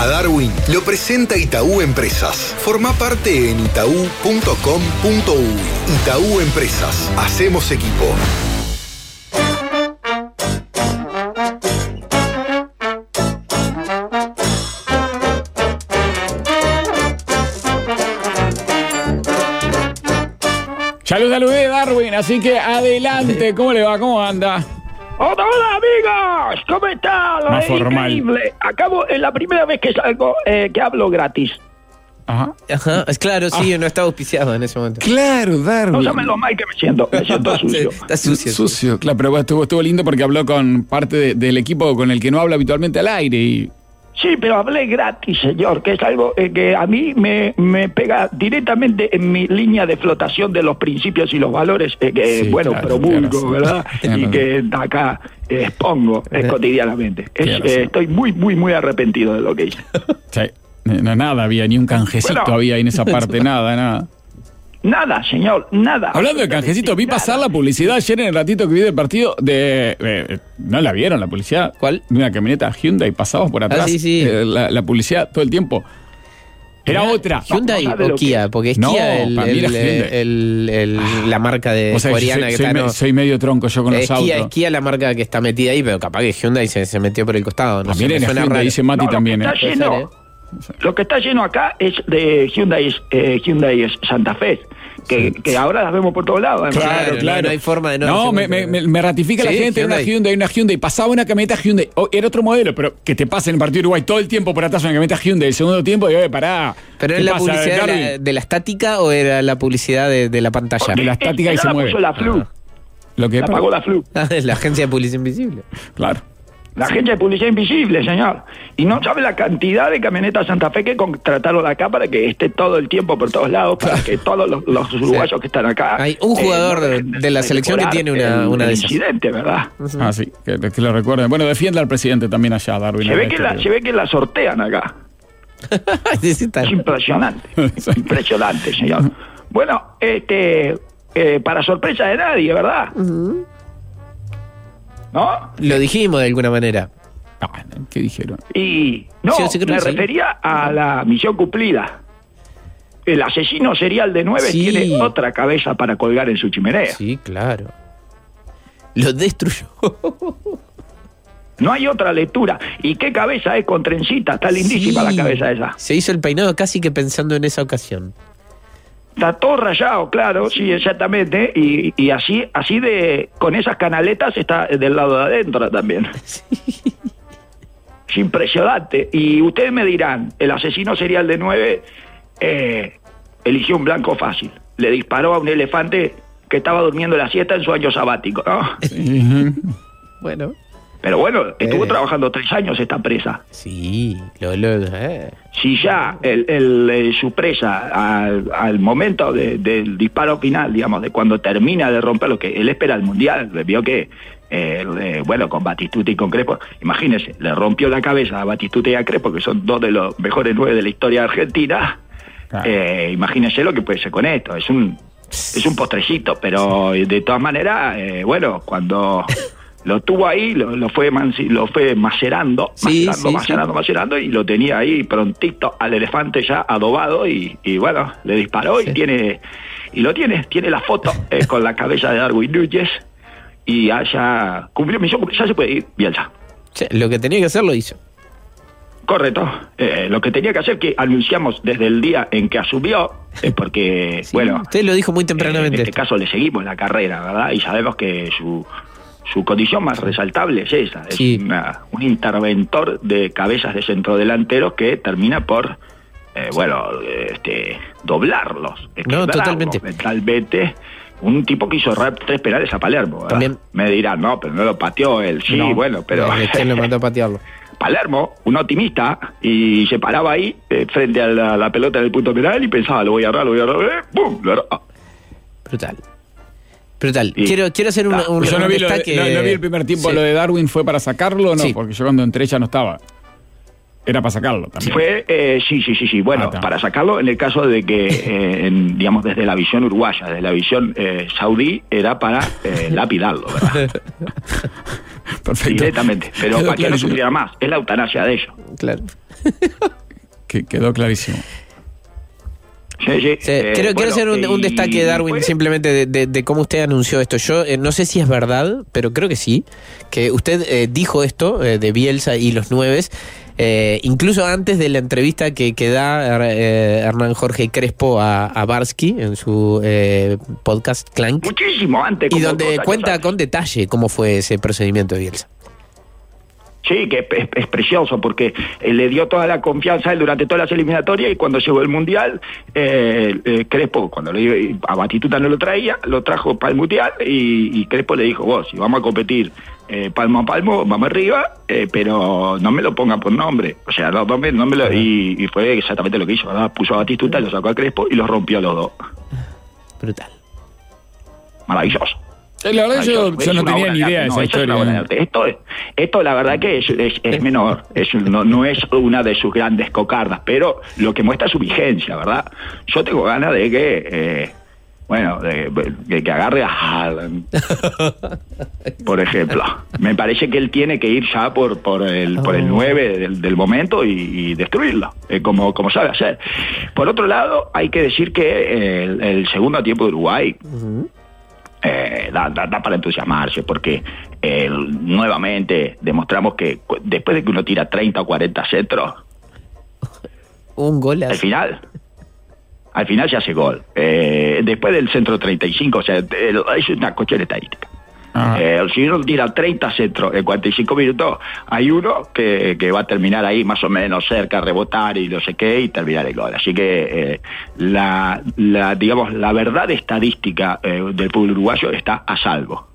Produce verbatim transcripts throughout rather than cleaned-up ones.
A Darwin lo presenta Itaú Empresas. Forma parte en itaú punto com punto uy. Itaú Empresas. Hacemos equipo. Ya lo saludé, Darwin, así que adelante. ¿Cómo le va? ¿Cómo anda? Hola, hola, amigos, ¿cómo están? Más Es formal. increíble. Acabo, es la primera vez que salgo, eh, que hablo gratis. Ajá. Ajá, es claro, sí, no estaba auspiciado en ese momento. Claro, No Darwin. saben lo mal que me siento, me siento sucio. Está sucio. Sucio, claro, pero estuvo, estuvo lindo porque habló con parte de- del equipo con el que no habla habitualmente al aire y... Sí, pero hablé gratis, señor, que es algo eh, que a mí me, me pega directamente en mi línea de flotación de los principios y los valores eh, que, Sí, bueno, claro, promulgo, claro, sí. ¿verdad? Claro. Y que acá eh, expongo eh, cotidianamente. Es, Claro, eh, sí. estoy muy, muy, muy arrepentido de lo que hice. Sí, no, nada había, ni un canjecito Bueno. había ahí en esa parte, nada, nada. Nada, señor, nada. Hablando de canjecito, vi pasar la publicidad ayer en el ratito que vi del partido de... eh, ¿no la vieron la publicidad? ¿Cuál? De una camioneta Hyundai, pasamos por atrás. Ah, sí, sí. eh, la, la publicidad todo el tiempo. Era otra. Hyundai No, no sabe o lo que Kia, es. porque es No, Kia el, para mí era el, Hyundai. el- el- la marca de O sea, yo coreana soy, que soy está. me- no, soy medio tronco yo con es los autos. Kia, es Kia la marca que está metida ahí, pero capaz que Hyundai se, se metió por el costado. No También sé, me era suena Hyundai, raro. dice Mati No, lo que también. está eh. lleno, Puede lo que está lleno acá es de Hyundai, eh, Hyundai Santa Fe, que, que ahora las vemos por todos lados. Claro, Claro, no, claro. no hay forma de no No, decirlo, me, pero- me, me ratifica la Sí, gente, era una Hyundai. Hyundai, una Hyundai. Pasaba una camioneta Hyundai. Oh, era otro modelo, pero que te pasa en el partido de Uruguay todo el tiempo por atrás una camioneta Hyundai. El segundo tiempo, y oye, pará. ¿Pero ¿Qué es la pasa, publicidad de la, Darwin? de la estática o era la publicidad de, de la pantalla? De la estática y Ella se la mueve. puso la Flu, Lo que la pagó la Flu. Ah, es la agencia de publicidad invisible. Claro. La agencia de publicidad invisible, señor. Y no sabe la cantidad de camionetas Santa Fe que contrataron acá para que esté todo el tiempo por todos lados, para que todos los, los uruguayos que están acá... Hay un jugador de- dejen de la selección que decorar tiene una- el- una de el esas. incidente, ¿verdad? Ah, sí, que, que lo recuerden. Bueno, defienda al presidente también allá, Darwin. Se ve, que la, se ve que la sortean acá. Sí, sí, está. Es impresionante, impresionante, señor. Bueno, este, eh, para sorpresa de nadie, ¿verdad? ¿No? Lo dijimos de alguna manera. Ah, ¿qué dijeron? Y no, Sí, yo sí creo me que sí. refería a la misión cumplida. El asesino serial de nueve Sí. tiene otra cabeza para colgar en su chimenea. Sí, claro. Lo destruyó. No hay otra lectura. ¿Y qué cabeza es con trencita? Está lindísima Sí. la cabeza esa. Se hizo el peinado casi que pensando en esa ocasión. Está todo rayado, claro, sí, exactamente. Y, y así, así de, con esas canaletas está del lado de adentro también. Es impresionante. Y ustedes me dirán, el asesino serial de nueve eh, eligió un blanco fácil. Le disparó a un elefante que estaba durmiendo la siesta en su año sabático, ¿no? Bueno. Pero bueno, estuvo Eh. trabajando tres años esta presa. Sí, lo, lo, eh. Si ya el, el, eh, su presa al, al momento de- del disparo final, digamos, de cuando termina de romper lo que él espera el mundial, vio que, eh, eh, bueno, con Batistuta y con Crespo, imagínense, le rompió la cabeza a Batistuta y a Crespo, que son dos de los mejores nueve de la historia de Argentina. Claro. Eh, imagínense lo que puede ser con esto, es un, es un postrecito, pero de todas maneras, eh, bueno, cuando... Lo tuvo ahí, lo, lo fue mansi- lo fue macerando, Sí, macerando, sí, macerando, sí. macerando, y lo tenía ahí prontito al elefante ya adobado, y, y bueno, le disparó Sí. y tiene, y lo tiene, tiene la foto eh, con la cabeza de Darwin Núñez, y allá cumplió misión, ya se puede ir, Bielsa. Sí, lo que tenía que hacer lo hizo. Correcto. Eh, lo que tenía que hacer, que anunciamos desde el día en que asumió, eh, porque, Sí, bueno, usted lo dijo muy eh, tempranamente. en este caso le seguimos la carrera, ¿verdad? Y sabemos que su... Su condición más resaltable es esa, es Sí. una- un interventor de cabezas de centrodelanteros que termina por, eh, bueno, este, doblarlos, No, quebrarlos totalmente. mentalmente. Un tipo que hizo errar tres penales a Palermo, ¿verdad? También. Me dirán, no, pero no lo pateó él. Sí, No. bueno, pero... Eh, ¿Quién lo mandó a patearlo? Palermo, un optimista, y se paraba ahí eh, frente a la, la pelota del punto penal y pensaba, lo voy a agarrar, lo voy a agarrar, eh, ¡pum! Lo agarró. Brutal. Brutal. Y- quiero, quiero hacer una, Ah, un, Yo no un vi, lo de- destaque. no, no vi el primer tiempo, Sí. lo de Darwin fue para sacarlo o no, Sí. porque yo cuando entré ya no estaba. Era para sacarlo también. Fue, eh, sí, sí, sí, sí. Bueno, Ah, está. para sacarlo, en el caso de que, eh, en, digamos, desde la visión uruguaya, desde la visión eh, saudí, era para eh, lapidarlo, ¿verdad? Perfecto. Directamente. Pero Quedó para que no clarísimo. sufriera más. Es la eutanasia de ellos. Claro. Que quedó clarísimo. Sí, sí. Sí, Eh, quiero, quiero bueno, hacer un, un y destaque, Darwin, después- simplemente de, de- de cómo usted anunció esto. Yo eh, no sé si es verdad, pero creo que sí, que usted eh, dijo esto eh, de Bielsa y los nueves, eh, incluso antes de la entrevista que, que da eh, Hernán Jorge Crespo a, a Barsky en su eh, podcast Clank, Muchísimo antes. y como donde cosa, cuenta cosa. con detalle cómo fue ese procedimiento de Bielsa. Sí, que es, es precioso porque eh, le dio toda la confianza a él durante todas las eliminatorias y cuando llegó el Mundial, eh, eh, Crespo, cuando le, a Batistuta no lo traía, lo trajo para el Mundial y, y Crespo le dijo, vos, si vamos a competir eh, palmo a palmo, vamos arriba, eh, pero no me lo pongan por nombre. O sea, no, no me, no me lo... Y, y fue exactamente lo que hizo, ¿verdad? Puso a Batistuta, lo sacó a Crespo y los rompió a los dos. Brutal. Maravilloso. Eh, La verdad, Ay, yo, es yo no una tenía obra ni de idea de arte. esa No, eso es una obra de historia. arte. Esto, es, esto la verdad que es, es, es menor, es, no, no es una de sus grandes cocardas, pero lo que muestra su vigencia, ¿verdad? Yo tengo ganas de que, eh, bueno, de, de que agarre a Haaland, por ejemplo. Me parece que él tiene que ir ya por, por, el, por el nueve del, del momento y, y destruirlo, eh, como, como sabe hacer. Por otro lado, hay que decir que el, el segundo tiempo de Uruguay... Ujú. Eh, da, da, da para entusiasmarse porque eh, nuevamente demostramos que cu- después de que uno tira treinta o cuarenta centros, Un gol al así. final al final se hace gol. Eh, después del centro treinta y cinco, o sea, el- es una cuestión estadística. Ah. Eh, si uno tira treinta centros en cuarenta y cinco minutos, hay uno que, que va a terminar ahí más o menos cerca, rebotar y no sé qué, y terminar el gol. Así que eh, la, la, digamos, la verdad estadística eh, del pueblo uruguayo está a salvo.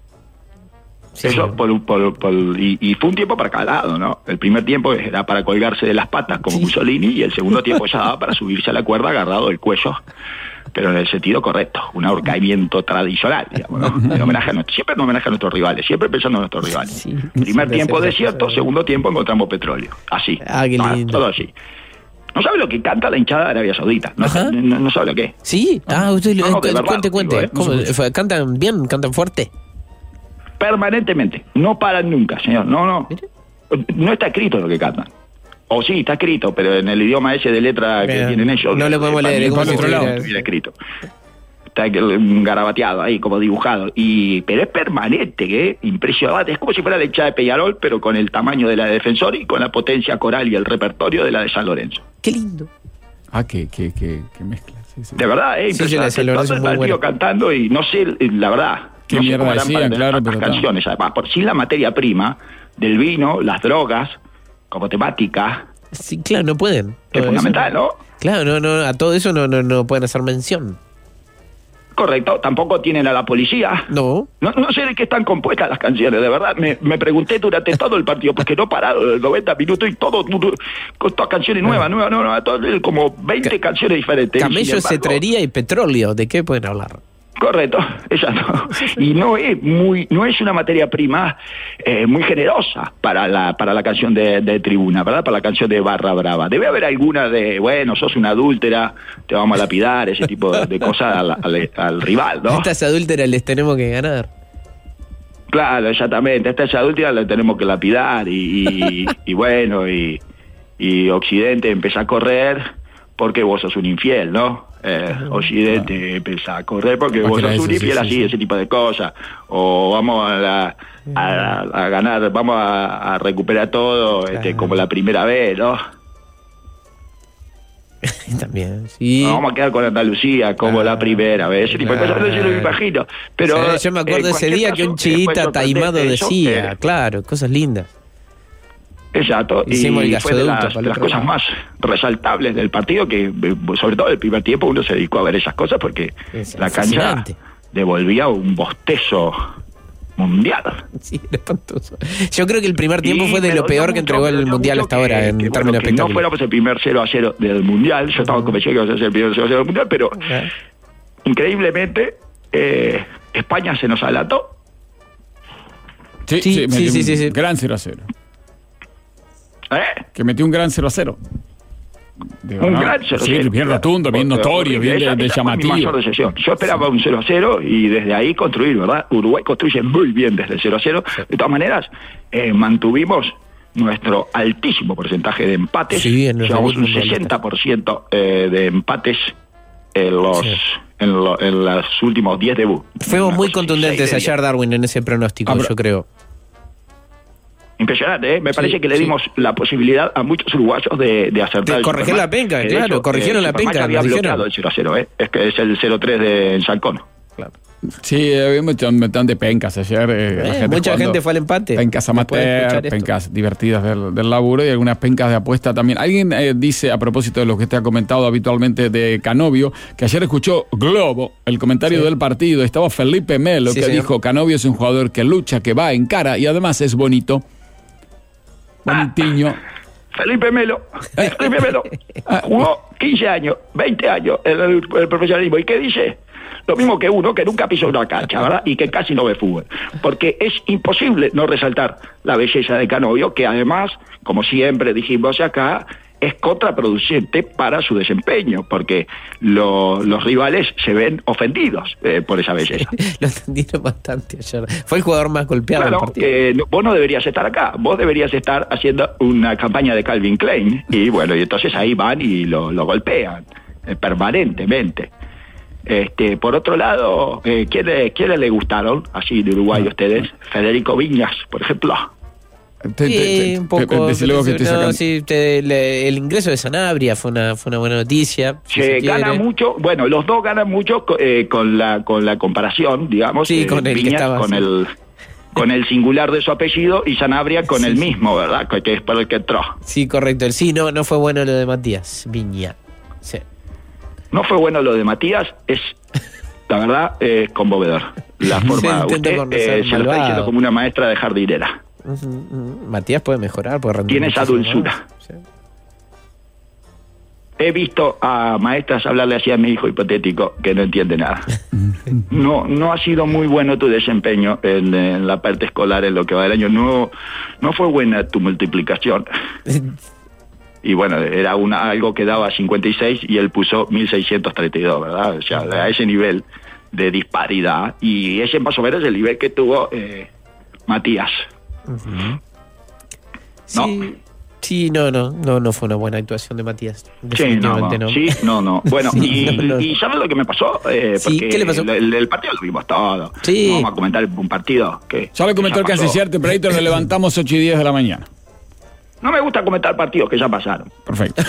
Sí. Eso por, por, por, y, y fue un tiempo para cada lado, ¿no? El primer tiempo era para colgarse de las patas como Sí. Mussolini y el segundo tiempo ya daba para subirse a la cuerda agarrado del cuello, pero en el sentido correcto, un ahorcamiento tradicional, digamos, ¿no? En homenaje a nuestro, siempre en homenaje a nuestros rivales, siempre pensando en nuestros rivales. Sí. Primer Sí, tiempo sí, desierto, sí. segundo tiempo encontramos petróleo. Así. Ah, qué Ah, lindo. todo así. No sabe lo que canta la hinchada de Arabia Saudita. No, Ajá. no, no sabe lo que es. ¿Sí? Ah, usted lo No, no, de eh, verdad, cuente, cuente. digo, ¿eh? ¿Cómo? No se Fue- ¿Cantan bien? ¿Cantan fuerte? Permanentemente. No paran nunca, señor. No, no. Mire. No está escrito lo que cantan. O sí, está escrito, pero en el idioma ese de letra que Mira, tienen ellos. no lo podemos para leer, mí es como no si estuviera- estuviera escrito. Está mm, garabateado ahí, como dibujado. y Pero es permanente, ¿eh? Impresionante. Es como si fuera la hinchada de Peñarol, pero con el tamaño de la de Defensor y con la potencia coral y el repertorio de la de San Lorenzo. Qué lindo. Ah, que, que, que, que mezcla. Sí, sí. De verdad, ¿eh? Sí, sí, la de San Impresionante. Lorenzo Todo el es muy partido buena. cantando y no sé, la verdad. Qué no sé mierda cómo harán decían, para tener claro, tantas pero está. canciones, además, por sin la materia prima del vino, las drogas, como temática, Sí, claro, no pueden. que es Todo eso fundamental, ¿no? Claro, no, no, a todo eso no, no, no pueden hacer mención. Correcto, tampoco tienen a la policía. No. No, no sé de qué están compuestas las canciones, de verdad. Me, me pregunté durante todo el partido, porque no pararon los noventa minutos y todo, todo- con todas canciones nuevas, nuevas, nuevas, todo, como veinte Ca- canciones diferentes. Y, sin Camello, embargo, cetrería y petróleo. ¿De qué pueden hablar? Correcto, exacto. Y no es muy, no es una materia prima eh, muy generosa para la, para la canción de, de Tribuna, ¿verdad? Para la canción de Barra Brava. Debe haber alguna de, bueno, sos una adúltera, te vamos a lapidar, ese tipo de, de cosas al, al- al rival, ¿no? Estas adúlteras les tenemos que ganar. Claro, exactamente. Esta es adúltera, la tenemos que lapidar y, y, y bueno, y, y Occidente empieza a correr porque vos sos un infiel, ¿no? Eh, Occidente empieza a correr porque vos Cualquiera sos un de esos, infiel, sí, así, sí, ese tipo de cosas. O vamos a, la- a, a ganar, vamos a, a recuperar todo este, Claro. como la primera vez, ¿no? También, sí. Nos vamos a quedar con Andalucía como la primera vez. Ese tipo de cosas, no sé si lo imagino. Pero, Sí, yo me acuerdo en ese cualquier día que caso, un después chiita sorprendente taimado eso, decía, eh, claro, cosas lindas. Exacto, Hicimos el y fue de gasoducto las, para el de las otro cosas lado. más resaltables del partido, que eh, sobre todo el primer tiempo uno se dedicó a ver esas cosas porque Es la cancha fascinante. devolvía un bostezo mundial. Sí, era espantoso. Yo creo que el primer tiempo Y fue de me lo dolió peor que mucho, entregó me el dolió Mundial mucho hasta ahora, que- en que, términos bueno, que no espectaculares. fuéramos el primer cero a cero del Mundial, yo estaba convencido que iba a ser el primer cero a cero del Mundial, pero Ah. increíblemente eh, España se nos alató. Sí, Sí, sí, sí, metió sí, un sí, sí. gran cero a cero. ¿eh? Que metió un gran cero a cero. Digo, un ¿no? gran cero Sí, cero. bien rotundo, bien notorio, bien Esa- de, de esa fue mi llamativo. mayor decepción. Yo esperaba un cero a cero y desde ahí construir, ¿verdad? Uruguay construye muy bien desde el cero a cero. De todas maneras, eh, mantuvimos nuestro altísimo porcentaje de empates. Sí, en el Llevamos debut un mundialista. sesenta por ciento eh, de empates en los Sí. en, lo- en los últimos diez debuts. Fuimos Una muy cosa así, contundentes seis de diez. ayer, Darwin, en ese pronóstico, Ah, pero- yo creo. Impresionante, ¿eh? Me Sí, parece que le sí. dimos la posibilidad a muchos uruguayos de, de acertar. De el corregir Superman. la penca, Que de claro, corrigieron la Superman penca, había nos dijeron. bloqueado el cero a cero, ¿eh? Es que es el cero tres de en Salcón. Claro. Sí, había un montón de pencas ayer. eh, la Eh, gente mucha jugando. gente fue al empate. Pencas después de amateur, escuchar esto. pencas divertidas del, del laburo y algunas pencas de apuesta también. Alguien eh, dice, a propósito de lo que usted ha comentado habitualmente de Canovio, que ayer escuchó Globo, el comentario Sí. del partido. Estaba Felipe Melo, Sí, que señor. dijo, Canovio es un jugador que lucha, que va en cara y además es bonito. Bonitiño. Felipe Melo, Felipe Melo jugó quince años, veinte años en el, el profesionalismo. ¿Y qué dice? Lo mismo que uno que nunca pisó una cancha, ¿verdad? Y que casi no ve fútbol. Porque es imposible no resaltar la belleza de Canovio, que además, como siempre dijimos acá, es contraproducente para su desempeño, porque lo- los rivales se ven ofendidos eh, por esa belleza. Lo entendieron bastante ayer. Fue el jugador más golpeado del Claro, partido. eh, no- vos no deberías estar acá, vos deberías estar haciendo una campaña de Calvin Klein, y bueno, y entonces ahí van y lo, lo golpean eh, permanentemente. Este, por otro lado, eh, ¿quiénes, ¿quiénes le gustaron así de Uruguay a ustedes? Federico Viñas, por ejemplo. Te- te- Sí, te- un poco. te- decile vos que estoy no, sacando. sí, te- le- el ingreso de Sanabria fue una, fue una buena noticia. si Se se gana quiere. mucho, bueno, los dos ganan mucho co- eh, con la con la comparación, digamos, Sí, eh, con el que Viñas estaba, con sí. el con el singular de su apellido y Sanabria con Sí, el sí. mismo, ¿verdad? Que- Que es por el que entró. Sí, correcto. El sí, no, no fue bueno lo de Matías Viña. Sí. No fue bueno lo de Matías, es la verdad eh, conmovedor. La forma, intenta usted por no eh, ser se lo está malvado. diciendo como una maestra de jardinera. Ujú, ujú. Matías puede mejorar, puede rendir. Tiene esa muchísimo dulzura. más. Sí. He visto a maestras hablarle así a mi hijo hipotético que no entiende nada. No, no ha sido muy bueno tu desempeño en, en la parte escolar en lo que va del año. No, no fue buena tu multiplicación. Y bueno, era una, algo que daba cincuenta y seis y él puso mil seiscientos treinta y dos, ¿verdad? O sea, a ese nivel de disparidad. Y ese más o menos es el nivel que tuvo eh, Matías. Sí, sí, no, no, no, no fue una buena actuación de Matías. Sí, no, Definitivamente no. no. Sí, no, no. Bueno, Sí, y, no, no. y ¿sabes lo que me pasó? Eh, Sí, porque ¿qué le pasó? El, el- el partido lo vimos todo. Sí. No vamos a comentar un partido que Ya lo comentó el ya pasó. canciller tempranito, lo levantamos ocho y diez de la mañana. No me gusta comentar partidos que ya pasaron. Perfecto.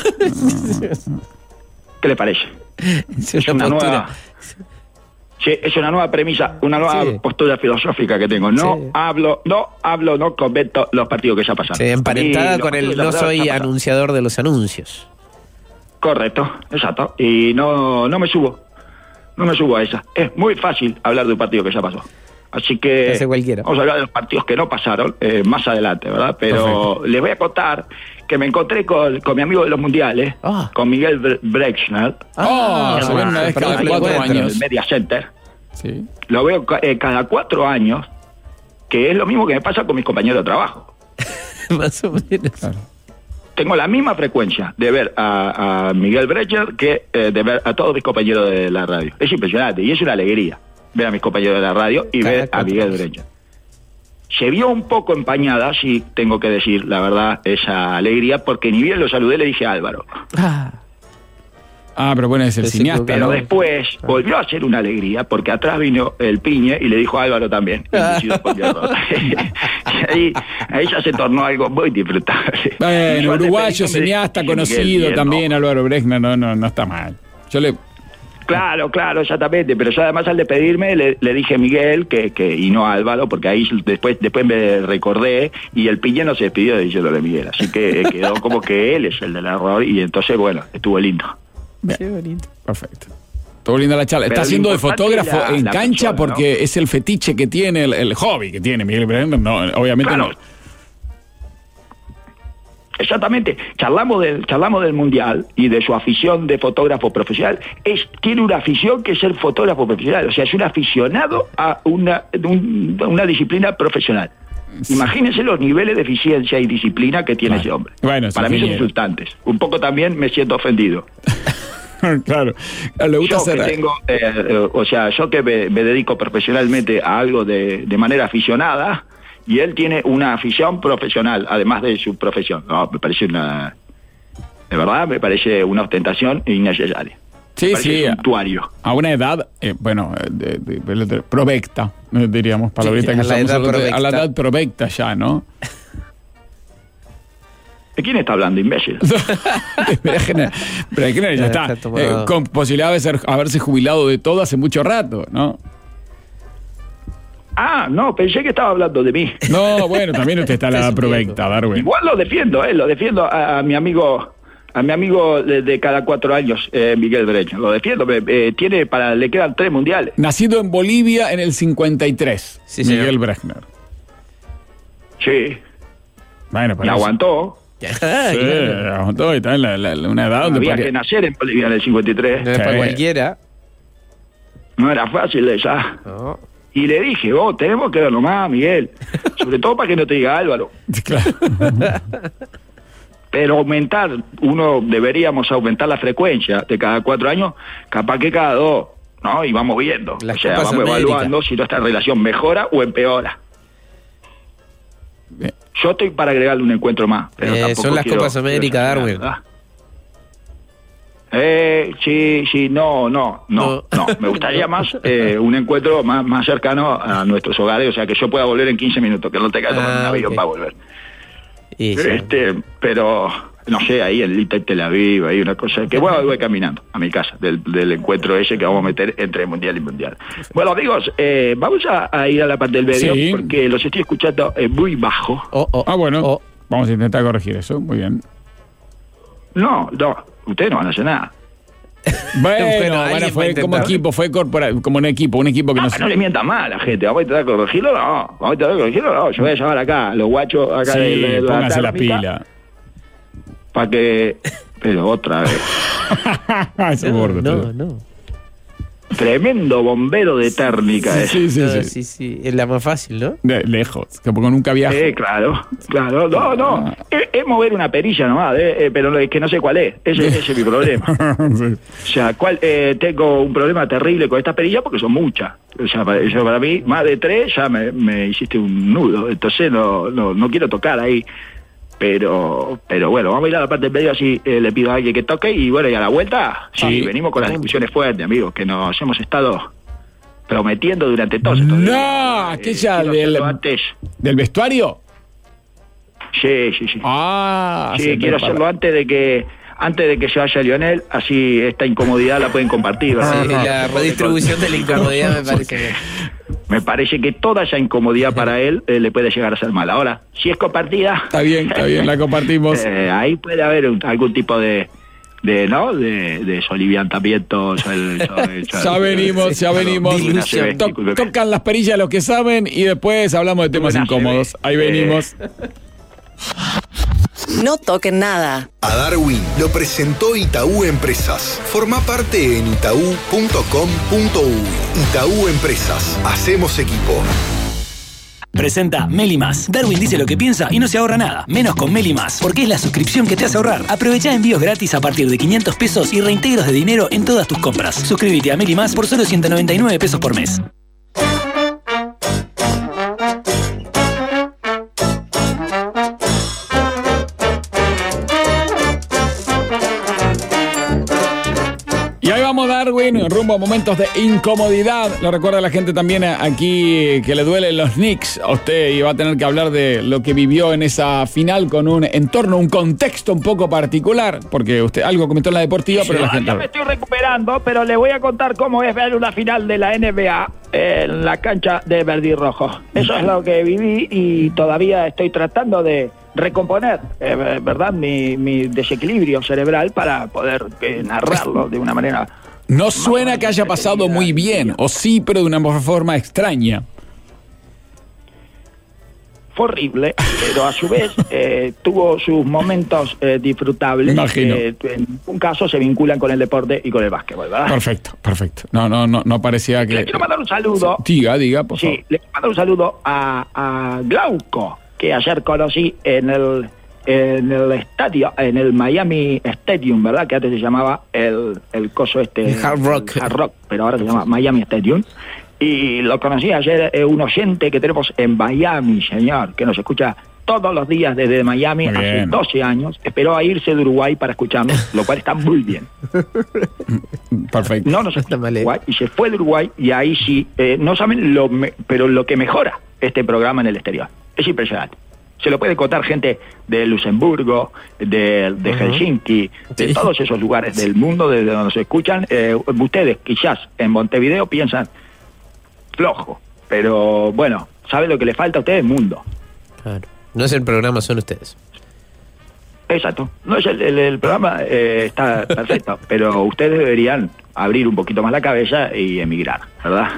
¿Qué le parece? Es Es una una postura. nueva... Sí, es una nueva premisa, una nueva Sí. postura filosófica que tengo. No Sí. hablo, no hablo, no comento los partidos que ya pasaron. Sí, emparentada A mí, los con el partidos que no ya pasaron, soy ya pasaron. anunciador de los anuncios. Correcto, exacto. Y no, no me subo. No me subo a esa. Es muy fácil hablar de un partido que ya pasó. Así que Hace cualquiera. vamos a hablar de los partidos que no pasaron eh, más adelante, ¿verdad? Pero Perfecto. les voy a contar que me encontré con, con mi amigo de los mundiales, Ah. con Miguel Bre- Brechner, Ah, Ah, se ven una vez perdón cada que lo cuatro encuentro. en años. el Media Center. Sí. Lo veo ca- eh, cada cuatro años, que es lo mismo que me pasa con mis compañeros de trabajo. Más o menos. Claro. Tengo la misma frecuencia de ver a, a Miguel Brecher que eh, de ver a todos mis compañeros de la radio. Es impresionante y es una alegría ver a mis compañeros de la radio y Cada ver a cuatro Miguel años. Brecher. Se vio un poco empañada, sí, tengo que decir, la verdad, esa alegría, porque ni bien lo saludé le dije a Álvaro. Ah, Ah, pero bueno, es el Ese cineasta, Pero ¿no? después volvió a ser una alegría, porque atrás vino el Piñe y le dijo a Álvaro también. inducido por Diego. Y ahí, ahí ya se tornó algo muy disfrutable. Bueno, Yo al uruguayo, despedirme me cineasta, dije, conocido Miguel, bien, también, ¿no? Álvaro Brechner, no, no, no está mal. Yo le... Claro, claro, exactamente, pero yo además al despedirme le, le dije a Miguel que, que y no a Álvaro, porque ahí después después me recordé y el Piñe no se despidió diciéndole a Miguel, así que quedó como que él es el del error y entonces, bueno, estuvo lindo. qué bonito. Perfecto. Todo linda la charla. Pero Está lo haciendo de importante fotógrafo es la- en la cancha persona, porque ¿no? es el fetiche que tiene, el, el hobby que tiene Miguel Brechner. No, obviamente Claro. no. Exactamente, charlamos del, charlamos del Mundial y de su afición de fotógrafo profesional. Es, tiene una afición que es ser fotógrafo profesional, o sea, es un aficionado a una, un- una disciplina profesional. Imagínense los niveles de eficiencia y disciplina que tiene Claro. ese hombre. Bueno, es Para mí son ingeniero. insultantes. Un poco también me siento ofendido. Claro. Le gusta Yo hacer. que tengo, eh, eh, o sea, yo que me, me dedico profesionalmente a algo de, de manera aficionada, y él tiene una afición profesional, además de su profesión. No, me parece una, de verdad, me parece una ostentación innecesaria. Sí, Me parece sí. suntuario. A una edad, eh, bueno, eh, de, de- de- de- provecta, eh, diríamos, palabrita Sí, que a la usamos edad nosotros, a la provecta. edad provecta ya, ¿no? ¿De quién está hablando, imbécil? Breckner, Breckner ya Ya está, está tomado. eh, con posibilidad de ser, haberse jubilado de todo hace mucho rato, ¿no? Ah, no, pensé que estaba hablando de mí. No, bueno, también usted está a la edad provecta, Darwin. Igual lo defiendo, eh, lo defiendo a, a mi amigo, a mi amigo de, de cada cuatro años, eh, Miguel Brecht. Lo defiendo, me- eh, tiene para, le quedan tres mundiales. Nacido en Bolivia en el cincuenta y tres, Sí, señor. Miguel Breckner. Sí, Bueno, y pero aguantó. Ah, Sí, claro. aguantó y está en la- la- la- una edad donde Había podría- que nacer en Bolivia en el cincuenta y tres. No es Sí. para cualquiera. No era fácil esa. No. Y le dije, vos, tenemos que verlo más, Miguel. Sobre todo para que no te diga Álvaro. Claro. Pero aumentar, uno deberíamos aumentar la frecuencia de cada cuatro años, capaz que cada dos, ¿no? Y vamos viendo. Las o sea, Copas vamos América. evaluando si nuestra relación mejora o empeora. Bien. Yo estoy para agregarle un encuentro más. Pero Eh, tampoco son las quiero- Copas América, quiero Darwin. exagerar, ¿verdad? Eh, sí, sí, no, no, no, No. no. Me gustaría más eh, un encuentro más, más cercano a nuestros hogares, o sea, que yo pueda volver en quince minutos, que no tenga que tomar Ah, un avión ok. para volver. Y ya. Este, pero, no sé, ahí en Lita y Tel Aviv, hay una cosa que bueno, voy caminando a mi casa, del, del encuentro ese que vamos a meter entre mundial y mundial. Bueno, amigos, eh, vamos a, a ir a la parte del medio, Sí. porque los estoy escuchando eh, muy bajo. Oh, oh, Ah, bueno, oh. vamos a intentar corregir eso, muy bien. No, no, ustedes no van a hacer nada. Bueno, Bueno, bueno, alguien va fue a como intentar. equipo, fue corpora- como un equipo, un equipo que No, no que se... no le mientan más a la gente, vamos a intentar corregirlo, no, vamos a intentar corregirlo, no, yo voy a llamar acá a los guachos acá de, Sí, de pónganse la pila. para que, pero otra vez, Eso No, bordo, no, todo. no. tremendo bombero de térmica es. Sí, sí, No, sí. sí, sí. Es la más fácil, ¿no? De lejos, que porque nunca viajo. Sí, claro, claro, no, no, es, es mover una perilla nomás, eh, eh, pero es que no sé cuál es, ese, ese es mi problema. Sí. O sea, ¿cuál, eh, tengo un problema terrible con esta perilla porque son muchas. O sea, para, yo, para mí, más de tres ya me, me hiciste un nudo, entonces no, no, no quiero tocar ahí. Pero pero bueno, vamos a ir a la parte del medio, así eh, le pido a alguien que toque y bueno, y a la vuelta, sí, Sí. venimos con las discusiones fuertes, amigos, que nos hemos estado prometiendo durante todos estos días. No, Eh, aquella quiero del, hacerlo antes. del vestuario. Sí, sí, sí. Ah, sí, se quiero prepara. hacerlo antes de que antes de que se vaya Lionel, así esta incomodidad la pueden compartir. ¿verdad? Sí, la redistribución de la incomodidad me parece bien. Me parece que toda esa incomodidad para él eh, le puede llegar a ser mala. Ahora, si es compartida... Está bien, está bien, la compartimos. eh, ahí puede haber un- algún tipo de... de ¿no? De, de soliviantamiento. sol- sol- sol- Ya venimos, ya venimos. Disculpe, se ve, To- discúlpeme. tocan las perillas los que saben y después hablamos de temas Una se incómodos. ve. Ahí venimos. No toquen nada. A Darwin lo presentó Itaú Empresas. Forma parte en itaú punto com punto uy. Itaú Empresas. Hacemos equipo. Presenta Meli Más. Darwin dice lo que piensa y no se ahorra nada, menos con Meli Más, porque es la suscripción que te hace ahorrar. Aprovecha envíos gratis a partir de quinientos pesos y reintegros de dinero en todas tus compras. Suscríbete a Meli Más por solo ciento noventa y nueve pesos por mes. Y ahí vamos, Darwin, rumbo a momentos de incomodidad. Lo recuerda la gente también aquí que le duelen los Knicks a usted y va a tener que hablar de lo que vivió en esa final con un entorno, un contexto un poco particular, porque usted algo comentó en la deportiva, pero la Ya gente... me estoy recuperando, pero le voy a contar cómo es ver una final de la N B A en la cancha de verde y rojo. Eso es lo que viví y todavía estoy tratando de recomponer, eh, ¿verdad? Mi, mi desequilibrio cerebral para poder eh, narrarlo de una manera... No suena que haya pasado muy bien, o sí, pero de una forma extraña. fue horrible, pero a su vez eh, tuvo sus momentos eh, disfrutables. Imagino. Eh, en un caso se vinculan con el deporte y con el básquetbol, ¿verdad? Perfecto, perfecto. No, no, no, no parecía que... Le quiero mandar un saludo. Diga, diga, por favor. Sí, le quiero mandar un saludo a, a Glauco, que ayer conocí en el, en el estadio, en el Miami Stadium, ¿verdad? Que antes se llamaba el, el coso este... El Hard Rock. Hard Rock, pero ahora se llama Miami Stadium. Y lo conocí ayer, eh, un oyente que tenemos en Miami, señor, que nos escucha todos los días desde Miami Muy hace bien. doce años. Esperó a irse de Uruguay para escucharnos, lo cual está muy bien. Perfecto. No nos Está escucha mal, de ¿eh? Uruguay y se fue de Uruguay y ahí sí, eh, no saben lo, me- pero lo que mejora este programa en el exterior. Es impresionante. Se lo puede contar gente de Luxemburgo, de, de Ujú. Helsinki, de Sí. todos esos lugares del mundo desde donde se escuchan. Eh, ustedes quizás en Montevideo piensan flojo, pero bueno, ¿sabe lo que le falta a ustedes? Mundo. Claro. No es el programa, son ustedes. Exacto. No es el, el- el programa eh, está perfecto, pero ustedes deberían abrir un poquito más la cabeza y emigrar, ¿verdad?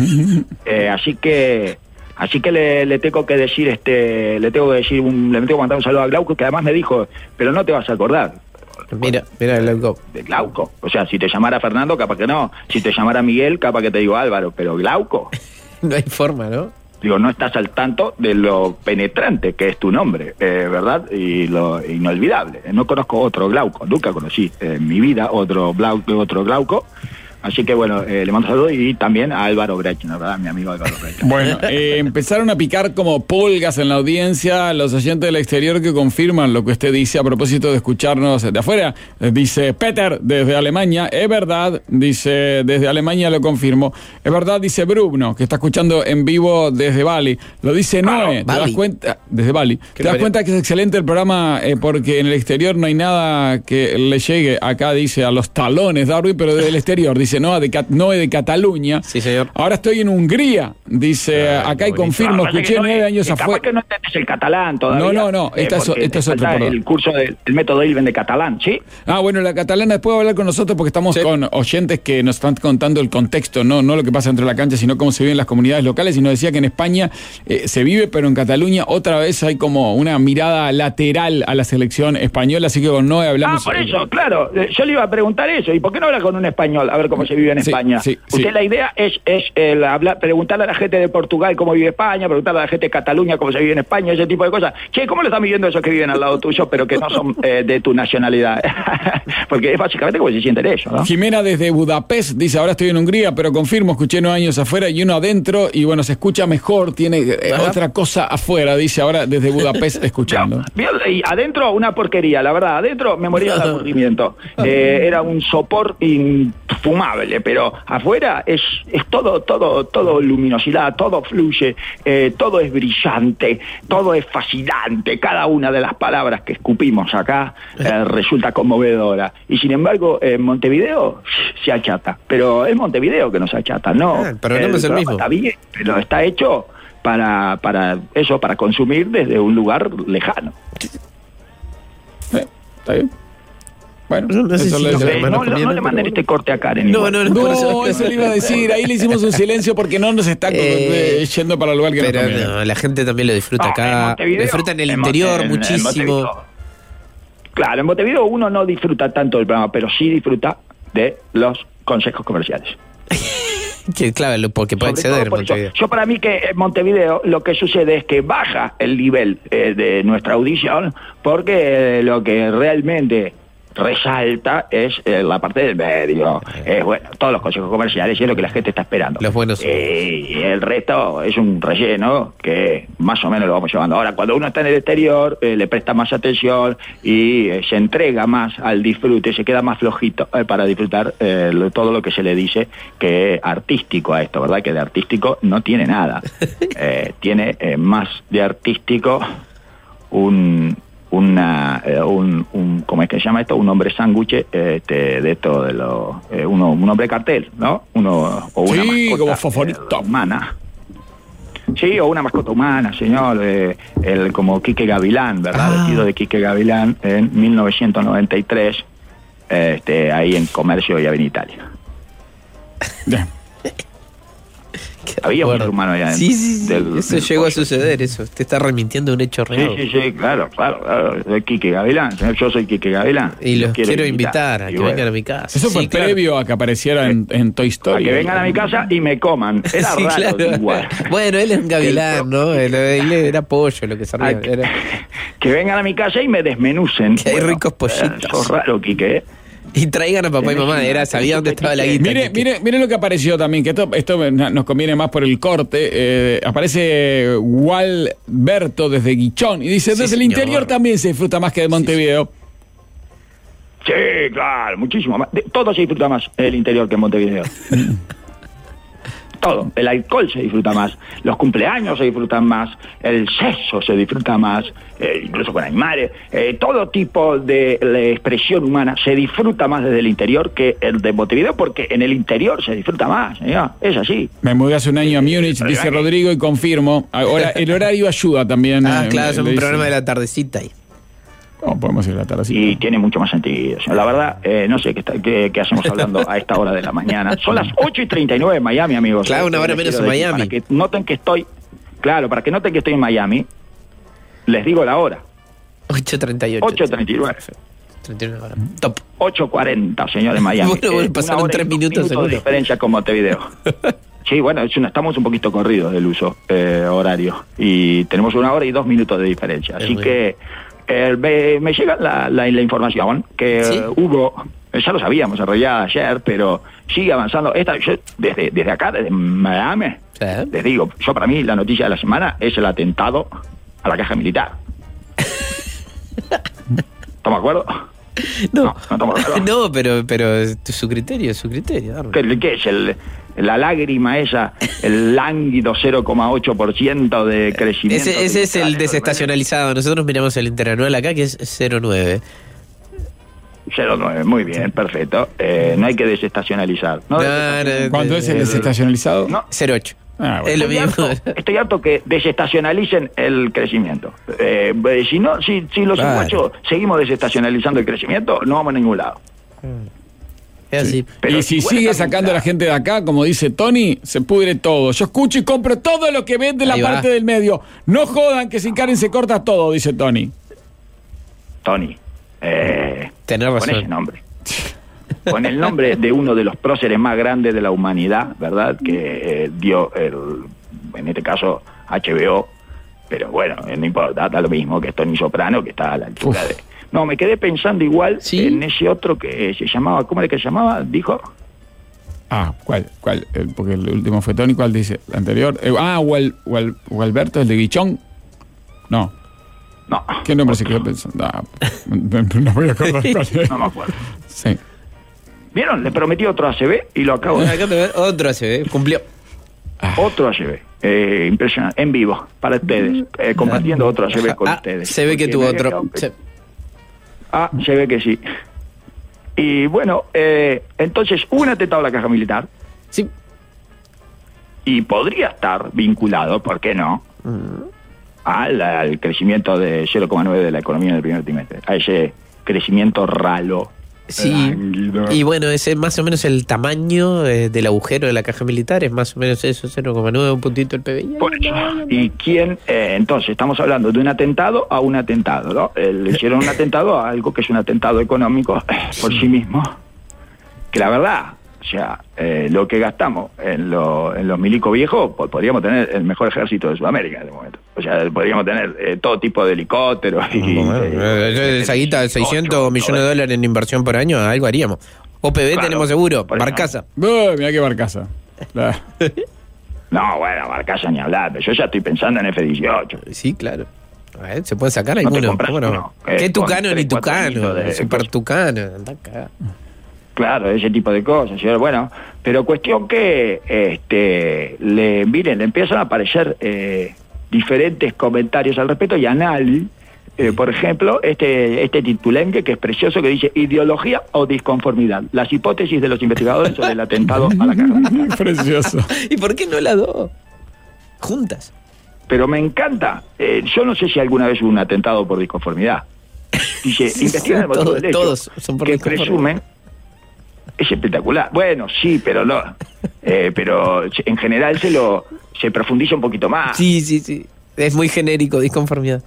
Eh, así que, así que le, le tengo que decir, este, le tengo que decir, un, le tengo que mandar un saludo a Glauco, que además me dijo, pero no te vas a acordar Mira, mira el loco. de Glauco. O sea, si te llamara Fernando, capaz que no. Si te llamara Miguel, capaz que te digo Álvaro, pero Glauco. No hay forma, ¿no? Digo, no estás al tanto de lo penetrante que es tu nombre, eh, ¿verdad? Y lo inolvidable. No conozco otro Glauco, nunca conocí en mi vida otro, Blau, otro Glauco. Así que bueno, eh, le mando saludos y también a Álvaro Brechner, ¿verdad? Mi amigo Álvaro Brechner. Bueno, eh, empezaron a picar como pulgas en la audiencia los oyentes del exterior que confirman lo que usted dice a propósito de escucharnos de afuera. Eh, Dice Peter desde Alemania, es verdad, dice desde Alemania lo confirmo. Es verdad, dice Bruno, que está escuchando en vivo desde Bali. Lo dice Claro, Noé, ¿te Bali. das cuenta? Desde Bali. ¿Te das pare- cuenta que es excelente el programa eh, porque en el exterior no hay nada que le llegue? Acá dice a los talones, Darwin, pero desde el exterior. Dice Noé de, Cat- Noé de Cataluña. Sí, señor. Ahora estoy en Hungría, dice Ah, acá y bonito. confirmo, Pasa que escuché no nueve es- años capaz afuera. que no entendés el catalán todavía. No, no, no, esta es- porque esto es te otro, falta perdón. el curso del el método Ilven de catalán, ¿sí? Ah, bueno, la catalana después va a hablar con nosotros porque estamos Sí. con oyentes que nos están contando el contexto, no, no lo que pasa dentro de la cancha, sino cómo se vive en las comunidades locales. Y nos decía que en España eh, se vive, pero en Cataluña otra vez hay como una mirada lateral a la selección española, así que con Noé Ah, hablamos. por eso, claro. Eh, Yo le iba a preguntar eso. ¿Y por qué no habla con un español? A ver cómo se vive en Sí, España. sí, Usted sí. la idea es, es el hablar, preguntarle a la gente de Portugal cómo vive España, preguntarle a la gente de Cataluña cómo se vive en España, ese tipo de cosas. Che, ¿cómo lo están viviendo esos que viven al lado tuyo, pero que no son eh, de tu nacionalidad? Porque es básicamente como se sienten ellos, ¿no? Jimena desde Budapest dice, ahora estoy en Hungría, pero confirmo, escuché nueve años afuera y uno adentro, y bueno, se escucha mejor, tiene eh, Ajá. otra cosa afuera, dice ahora desde Budapest escuchando. Vio, y adentro una porquería, la verdad. Adentro me moría de aburrimiento. Eh, era un sopor infumable, pero afuera es, es todo, todo, todo luminosidad, todo fluye, eh, todo es brillante, todo es fascinante. Cada una de las palabras que escupimos acá eh, resulta conmovedora. Y sin embargo, en Montevideo se achata. Pero es Montevideo que nos achata, ¿no? Ah, el programa es el programa mismo. Está bien, pero está hecho para, para eso, para consumir desde un lugar lejano. Eh, ¿Está bien? Bueno, No, no sé eso si le lo dice- Eh, hermano, no, no, no comiendo, le manden pero este corte a Karen. No, igual. no, no. Por eso- No, eso le iba a decir. Ahí le hicimos un silencio porque no nos está Eh, eh, yendo para el lugar que nos Pero conviene. no, la gente también lo disfruta No, en acá. Montevideo, Lo disfruta en el en interior Monte- en- en muchísimo. Montevideo. Claro, en Montevideo uno no disfruta tanto del programa, pero sí disfruta de los consejos comerciales. Que claro, lo- porque puede Sobre todo acceder en por eso. Montevideo. Yo para mí que en Montevideo lo que sucede es que baja el nivel eh, de nuestra audición porque eh, lo que realmente resalta es eh, la parte del medio, eh, bueno, todos los consejos comerciales y es lo que la gente está esperando. Los buenos. Eh, y el resto es un relleno que más o menos lo vamos llevando. Ahora, cuando uno está en el exterior, eh, le presta más atención y eh, se entrega más al disfrute, se queda más flojito eh, para disfrutar eh, lo- todo lo que se le dice que es artístico a esto, ¿verdad? Que de artístico no tiene nada. Eh, tiene eh, más de artístico un... una eh, un, un ¿cómo es que se llama esto? Un hombre sándwich este, de esto de lo eh, uno un hombre cartel, ¿no? Uno o una Sí, mascota como favorito. eh, humana. Sí, o una mascota humana, señor, eh, el como Quique Gavilán, ¿verdad? Ah. Vestido de Quique Gavilán en mil novecientos noventa y tres, este, ahí en Comercio y Avenida Italia. Bien. Había un Bueno. ser humano allá adentro. Sí, sí, sí. Del- eso del llegó a pollo. suceder, eso. Usted está remitiendo un hecho Sí, real. sí, sí, claro, claro, claro. Soy Quique Gavilán, yo soy Quique Gavilán. Y los quiero, invitar a Y que bueno, vengan a mi casa. Eso fue Sí, claro. previo a que apareciera en, en Toy a Story. que vengan a mi casa y me coman. Era Sí, raro, claro. igual. Bueno, él es un gavilán, ¿no? Él, él era pollo lo que servía. A que, Era- que vengan a mi casa y me desmenucen. Que hay ricos pollitos. eh, Sos raro, Quique, ¿eh? Y traigan a papá y Tenés mamá, una- era, sabía dónde estaba la guita. Mire, mire, mire lo que apareció también, que esto, esto nos conviene más por el corte. Eh, aparece Gualberto desde Guichón y dice, Sí, desde el señor. interior también se disfruta más que de Montevideo. Sí, claro, muchísimo más. De- todo se disfruta más en el interior que en Montevideo. Todo. El alcohol se disfruta más, los cumpleaños se disfrutan más, el sexo se disfruta más, eh, incluso con animales. Eh, todo tipo de, de expresión humana se disfruta más desde el interior que el de Montevideo, porque en el interior se disfruta más, señor. Es así. Me mudé hace un año a Múnich, dice Rodrigo, y confirmo. Ahora, el horario ayuda también. Ah, eh, claro, es le un dice. programa de la tardecita ahí. No, podemos ir a la tarde. Y Sí. tiene mucho más sentido. señor. La verdad, eh, no sé qué, está- qué, qué hacemos hablando a esta hora de la mañana. Son las ocho y treinta y nueve en Miami, amigos. Claro, Eh, una hora les menos quiero en decir, Miami. Para que noten que estoy, claro, para que noten que estoy en Miami, les digo la hora. ocho treinta y ocho. ocho treinta y nueve. treinta y nueve horas. Top. ocho cuarenta, señor, en Miami. Bueno, bueno, Eh, pasaron una hora y tres dos minutos, de seguro. diferencia con Montevideo. Sí, bueno, es una- estamos un poquito corridos del uso eh, horario. Y tenemos una hora y dos minutos de diferencia. Es Así muy que eh, me, me llega la, la, la información que ¿Sí? eh, hubo, ya lo sabíamos en realidad ayer, pero sigue avanzando. Esta, yo, desde, desde acá, desde Miami, Sí. les digo, yo para mí la noticia de la semana es el atentado a la caja militar. ¿Estamos de acuerdo? No, No, no estamos de acuerdo. no, pero, pero es su criterio, es su criterio. Darwin. ¿Qué, qué es? El, la lágrima esa, el lánguido cero coma ocho por ciento de crecimiento. Ese, ese es el trimestral. desestacionalizado. Nosotros miramos el interanual acá, que es cero coma nueve. cero coma nueve, muy bien, perfecto. Eh, no hay que desestacionalizar. ¿no? No, no, ¿Cuánto es el eh, desestacionalizado? No. cero coma ocho. Ah, bueno. Es lo Estoy mismo. harto, estoy harto que desestacionalicen el crecimiento. Eh, eh, si no, si, si los Claro. uruguayos seguimos desestacionalizando el crecimiento, no vamos a ningún lado. Es así. Pero y si igual sigue está sacando a la claro. gente de acá, como dice Tony, se pudre todo. Yo escucho y compro todo lo que vende la Ahí va. parte del medio. No jodan que sin Karen se corta todo, dice Tony. Tony, eh, Tenés con razón. ese nombre. Con el nombre de uno de los próceres más grandes de la humanidad, ¿verdad? Que eh, dio, el, en este caso, H B O. Pero bueno, eh, no importa, da lo mismo que Tony Soprano, que está a la altura Uf. de... No, me quedé pensando igual ¿Sí? en ese otro que se llamaba, ¿cómo era que se llamaba? Dijo... Ah, ¿cuál? ¿Cuál? El- porque el último fue Tony, ¿cuál dice? ¿El anterior? Eh, ah, Gual, Gual- Gualberto, el de Guichón. No. No, ¿Qué nombre se quedó pensando? Ah, no voy a acordar cuál es. no me acuerdo. Sí. ¿Vieron? Le prometí otro A C B y lo acabo de... Acá te ve- Otro se ve, cumplió. Otro A C B. Eh, impresionante. En vivo, para ustedes. Eh, compartiendo otro A C B con Ah, ustedes. se ve que Porque tuvo me otro. había quedado- se- Ah, se ve que sí. Y bueno, eh, entonces hubo un atentado a la caja militar Sí. y podría estar vinculado, ¿por qué no?, al, al crecimiento de cero coma nueve de la economía del primer trimestre, a ese crecimiento ralo. Sí, lánguido. y bueno, ese es más o menos el tamaño eh, del agujero de la caja militar, es más o menos eso, cero coma nueve, un puntito el P B I. Por eso. ¿Y quién? eh, entonces, estamos hablando de un atentado a un atentado, ¿no? Eh, le hicieron un atentado a algo que es un atentado económico eh, por sí mismo. Que la verdad, o sea, eh, lo que gastamos en, lo- en los milicos viejos, pues, podríamos tener el mejor ejército de Sudamérica en este momento. O sea, podríamos tener eh, todo tipo de helicópteros. Y, Eh, Esa guita de seiscientos millones de dólares en inversión por año, algo haríamos. O P B Claro, tenemos seguro, por eso. Barcaza. Uy, mirá qué barcaza. La- No, bueno, Barcaza ni hablar, pero yo ya estoy pensando en F dieciocho. Sí, claro. A ver, se puede sacar No te alguno. compras ¿Cómo no? uno, eh, ¿Qué con tucano tres, ni cuatro tucano? añitos de- Super tucano. Anda acá. Claro, ese tipo de cosas, señor. Bueno, pero cuestión que, este, le, miren, le empiezan a aparecer eh, diferentes comentarios al respecto y Anal, eh, por ejemplo, este, este titulengue que es precioso, que dice ideología o disconformidad, las hipótesis de los investigadores sobre el atentado a la caja militar. Precioso. ¿Y por qué no las dos? Juntas. Pero me encanta, eh, yo no sé si alguna vez hubo un atentado por disconformidad. Dice, Sí, investigan el motivo todos- del hecho, todos son por que disconformidad. presumen Es espectacular. Bueno, sí, pero no. Eh, pero en general se lo se profundiza un poquito más. Sí, sí, sí. Es muy genérico, disconformidad.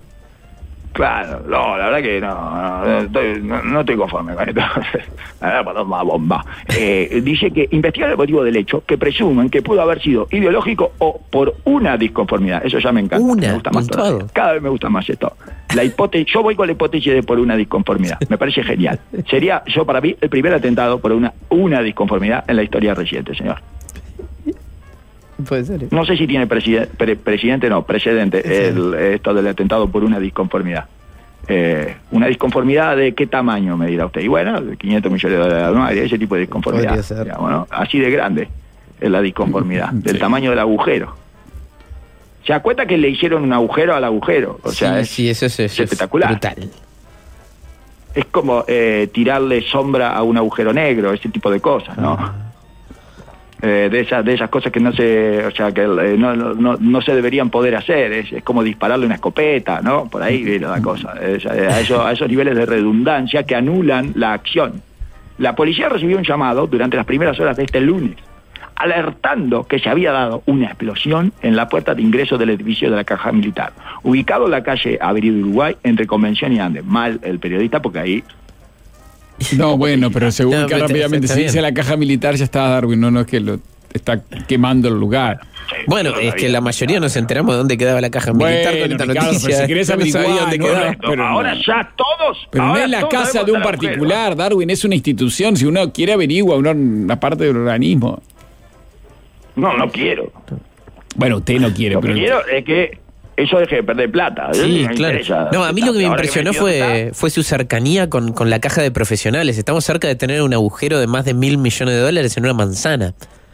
Claro, no, la verdad que no, no, no, estoy, no, no estoy conforme con esto. La verdad, una bomba. Eh, dice que investigar el motivo del hecho, que presumen que pudo haber sido ideológico o por una disconformidad. Eso ya me encanta. Una, me gusta más todavía. Cada vez me gusta más esto. La hipótesis, yo voy con la hipótesis de por una disconformidad. Me parece genial. Sería, yo para mí, el primer atentado por una, una disconformidad en la historia reciente, señor. Puede ser. No sé si tiene preside, pre, presidente, no, precedente, sí. el, esto del atentado por una disconformidad. Eh, ¿Una disconformidad de qué tamaño, me dirá usted? Y bueno, de quinientos millones de dólares, ¿no? Ese tipo de disconformidad. Digamos, ¿no? Así de grande es la disconformidad, sí. Del tamaño del agujero. ¿Se da cuenta que le hicieron un agujero al agujero? O sea, sí, es, sí, eso es, eso es espectacular. Es brutal. Es como eh, tirarle sombra a un agujero negro, ese tipo de cosas, ¿no? Ah. Eh, de esas de esas cosas que no se o sea que eh, no, no, no se deberían poder hacer, es, es como dispararle una escopeta, ¿no? Por ahí viene la cosa, es, a, eso, a esos niveles de redundancia que anulan la acción. La policía recibió un llamado durante las primeras horas de este lunes, alertando que se había dado una explosión en la puerta de ingreso del edificio de la Caja Militar, ubicado en la calle Avenida Uruguay, entre Convención y Andes. Mal el periodista, porque ahí... No, bueno, pero se ubica no, pero rápidamente. Si dice la Caja Militar, ya está Darwin, no, no es que lo está quemando el lugar. Bueno, es que la mayoría nos enteramos de dónde quedaba la Caja Militar bueno, con esta Ricardo, noticia. Pero si querés averiguar no dónde quedaba, pero ahora no. Ya todos. Pero no es la casa de un particular, Darwin, es una institución. Si uno quiere averigua, uno una parte del organismo. No, no quiero. Bueno, usted no quiere, lo pero. Lo que quiero es que eso deje de perder plata. Sí, no claro. Interesa. No, a mí lo que me impresionó que me fue, fue su cercanía con, con la caja de profesionales. Estamos cerca de tener un agujero de más de mil millones de dólares en una manzana.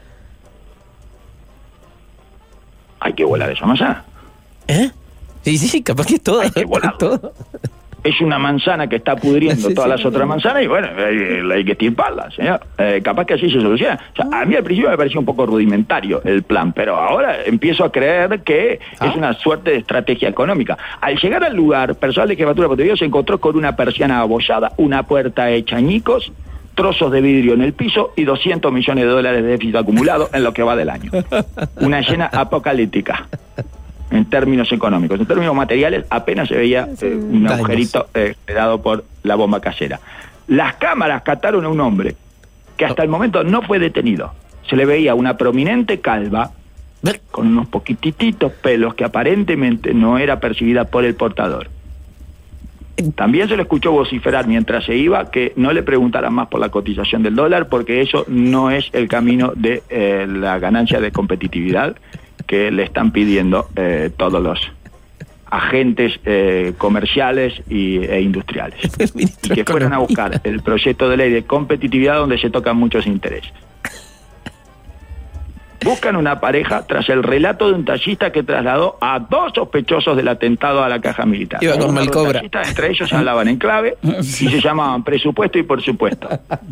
Hay que volar esa manzana. ¿Eh? Sí, sí, capaz que es todo. Hay que volar. todo. Es una manzana que está pudriendo sí, todas sí, las sí, otras sí. manzanas y bueno, hay, hay que estirparla, señor. Eh, capaz que así se soluciona. O sea, a mí al principio me pareció un poco rudimentario el plan, pero ahora empiezo a creer que ¿Ah? es una suerte de estrategia económica. Al llegar al lugar, personal de Jefatura de Montevideo se encontró con una persiana abollada, una puerta hecha añicos, trozos de vidrio en el piso y doscientos millones de dólares de déficit acumulado en lo que va del año. Una escena apocalíptica. En términos económicos, en términos materiales apenas se veía eh, un agujerito eh, creado por la bomba casera. Las cámaras captaron a un hombre que hasta el momento no fue detenido. Se le veía una prominente calva con unos poquititos pelos que aparentemente no era percibida por el portador. También se le escuchó vociferar mientras se iba que no le preguntaran más por la cotización del dólar porque eso no es el camino de eh, la ganancia de competitividad que le están pidiendo eh, todos los agentes eh, comerciales y, e industriales. Y que fueron a buscar el proyecto de ley de competitividad donde se tocan muchos intereses. Buscan una pareja tras el relato de un taxista que trasladó a dos sospechosos del atentado a la Caja Militar. Iba con Malcobra. Entre ellos hablaban en clave y se llamaban presupuesto y por supuesto.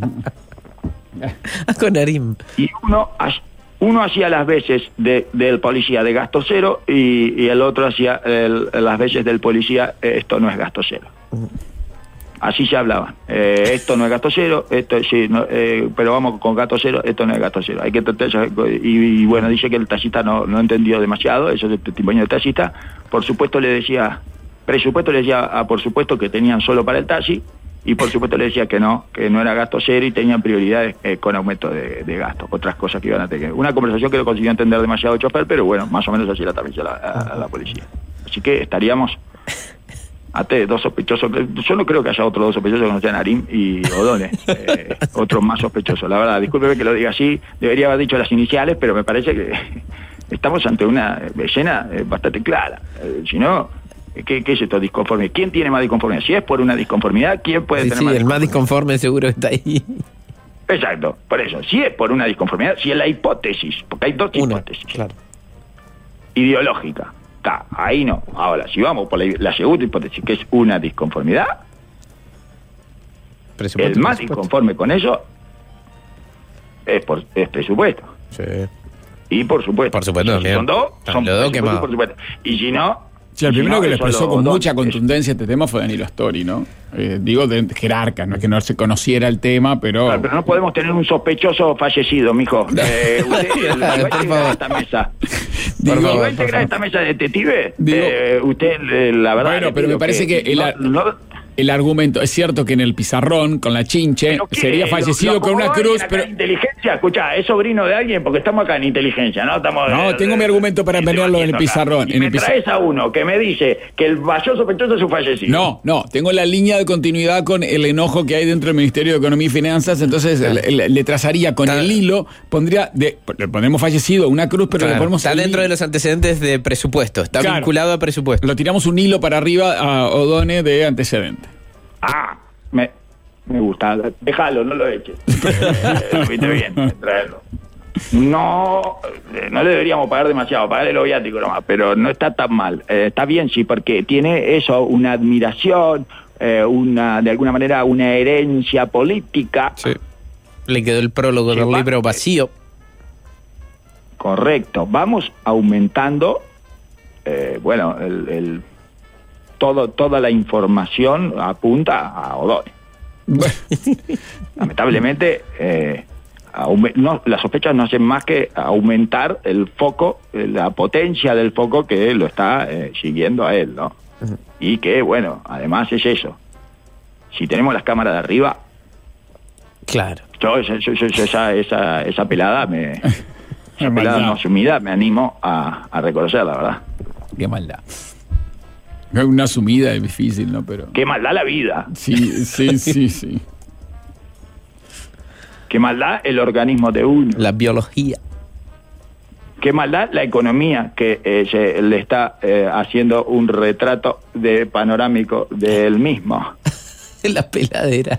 Con Arim. Y uno... Uno hacía las veces de, del policía de gasto cero y, y el otro hacía el, las veces del policía, eh, esto no es gasto cero. Así se hablaban. Eh, esto no es gasto cero, esto sí, no, eh, pero vamos con gasto cero, esto no es gasto cero. Hay que tratar, y, y bueno, dice que el taxista no, no entendió demasiado, eso es el testimonio del taxista. Por supuesto le decía, presupuesto le decía, ah, por supuesto que tenían solo para el taxi. Y por supuesto le decía que no, que no era gasto cero y tenían prioridades eh, con aumento de, de gasto, otras cosas que iban a tener. Una conversación que no consiguió entender demasiado el chofer, pero bueno, más o menos así la también a la, a, a la policía. Así que estaríamos ante dos sospechosos. Yo no creo que haya otros dos sospechosos que no sean Arim y O'Donnell, eh, otros más sospechosos. La verdad, discúlpeme que lo diga así, debería haber dicho las iniciales, pero me parece que estamos ante una escena eh, bastante clara. Eh, si no... ¿Qué, ¿Qué es esto disconforme? ¿Quién tiene más disconformidad? Si es por una disconformidad, ¿quién puede sí, tener sí, más el más disconforme seguro está ahí. Exacto, por eso. Si es por una disconformidad, si es la hipótesis, porque hay dos una, hipótesis. Claro. Ideológica. Está, ahí no. Ahora, si vamos por la, la segunda hipótesis, que es una disconformidad, el más disconforme con eso es, por, es presupuesto. Sí. Y por supuesto. Por supuesto, si son dos, no, son los dos quemados. Por supuesto. Y si no... Sí, el primero no, que le eso expresó lo- con lo- mucha contundencia este tema fue Danilo Astori, ¿no? Eh, digo, de jerarca, no es que no se conociera el tema, pero... Claro, pero no podemos tener un sospechoso fallecido, mijo. Eh, usted si va a integrar esta mesa. Digo, Si va a por integrar favor. esta mesa de detectives, Digo- eh, usted, eh, la verdad... Bueno, le pero me pido parece que el no- ar- no- El argumento, es cierto que en el pizarrón, con la chinche, ¿Pero qué? sería fallecido ¿Lo- lo con una acomodó cruz, alguien acá pero... en inteligencia, escuchá, es sobrino de alguien porque estamos acá en inteligencia, ¿no? Estamos No, tengo mi argumento para estoy ponerlo en el batiendo acá. pizarrón, Y en me el piza- traes a uno que me dice que el mayor sospechoso es un fallecido. No, no, tengo la línea de continuidad con el enojo que hay dentro del Ministerio de Economía y Finanzas, entonces le, le- le trazaría con Está- el hilo, pondría, de, le ponemos fallecido, una cruz, pero Claro, le ponemos está el dentro hilo. de los antecedentes de presupuesto, está Claro. vinculado a presupuesto. Lo tiramos un hilo para arriba a Odone de antecedente. Ah, me, me gusta. Déjalo, no lo eches. Eh, Fuiste bien, traerlo. No, eh, no le deberíamos pagar demasiado, pagarle lo viático nomás, pero no está tan mal. Eh, está bien, sí, porque tiene eso, una admiración, eh, una, de alguna manera, una herencia política. Sí. Le quedó el prólogo Sí, del va- libro vacío. Correcto. Vamos aumentando, eh, bueno, el, el- todo, toda la información apunta a Odone. Lamentablemente, eh, aume- no, las sospechas no hacen más que aumentar el foco, eh, la potencia del foco que lo está eh, siguiendo a él, ¿no? Y que, bueno, además es eso. Si tenemos las cámaras de arriba, Claro. yo, yo- yo- yo- esa, esa, esa pelada, me, esa Qué pelada maldad. no asumida, me animo a, a reconocerla, ¿verdad? Qué maldad. Una sumida es difícil, ¿no? Pero... Qué maldad la vida, Sí, sí, sí, sí. qué maldad el organismo de uno. La biología. Qué maldad la economía que eh, se le está eh, haciendo un retrato de panorámico de él mismo. La peladera.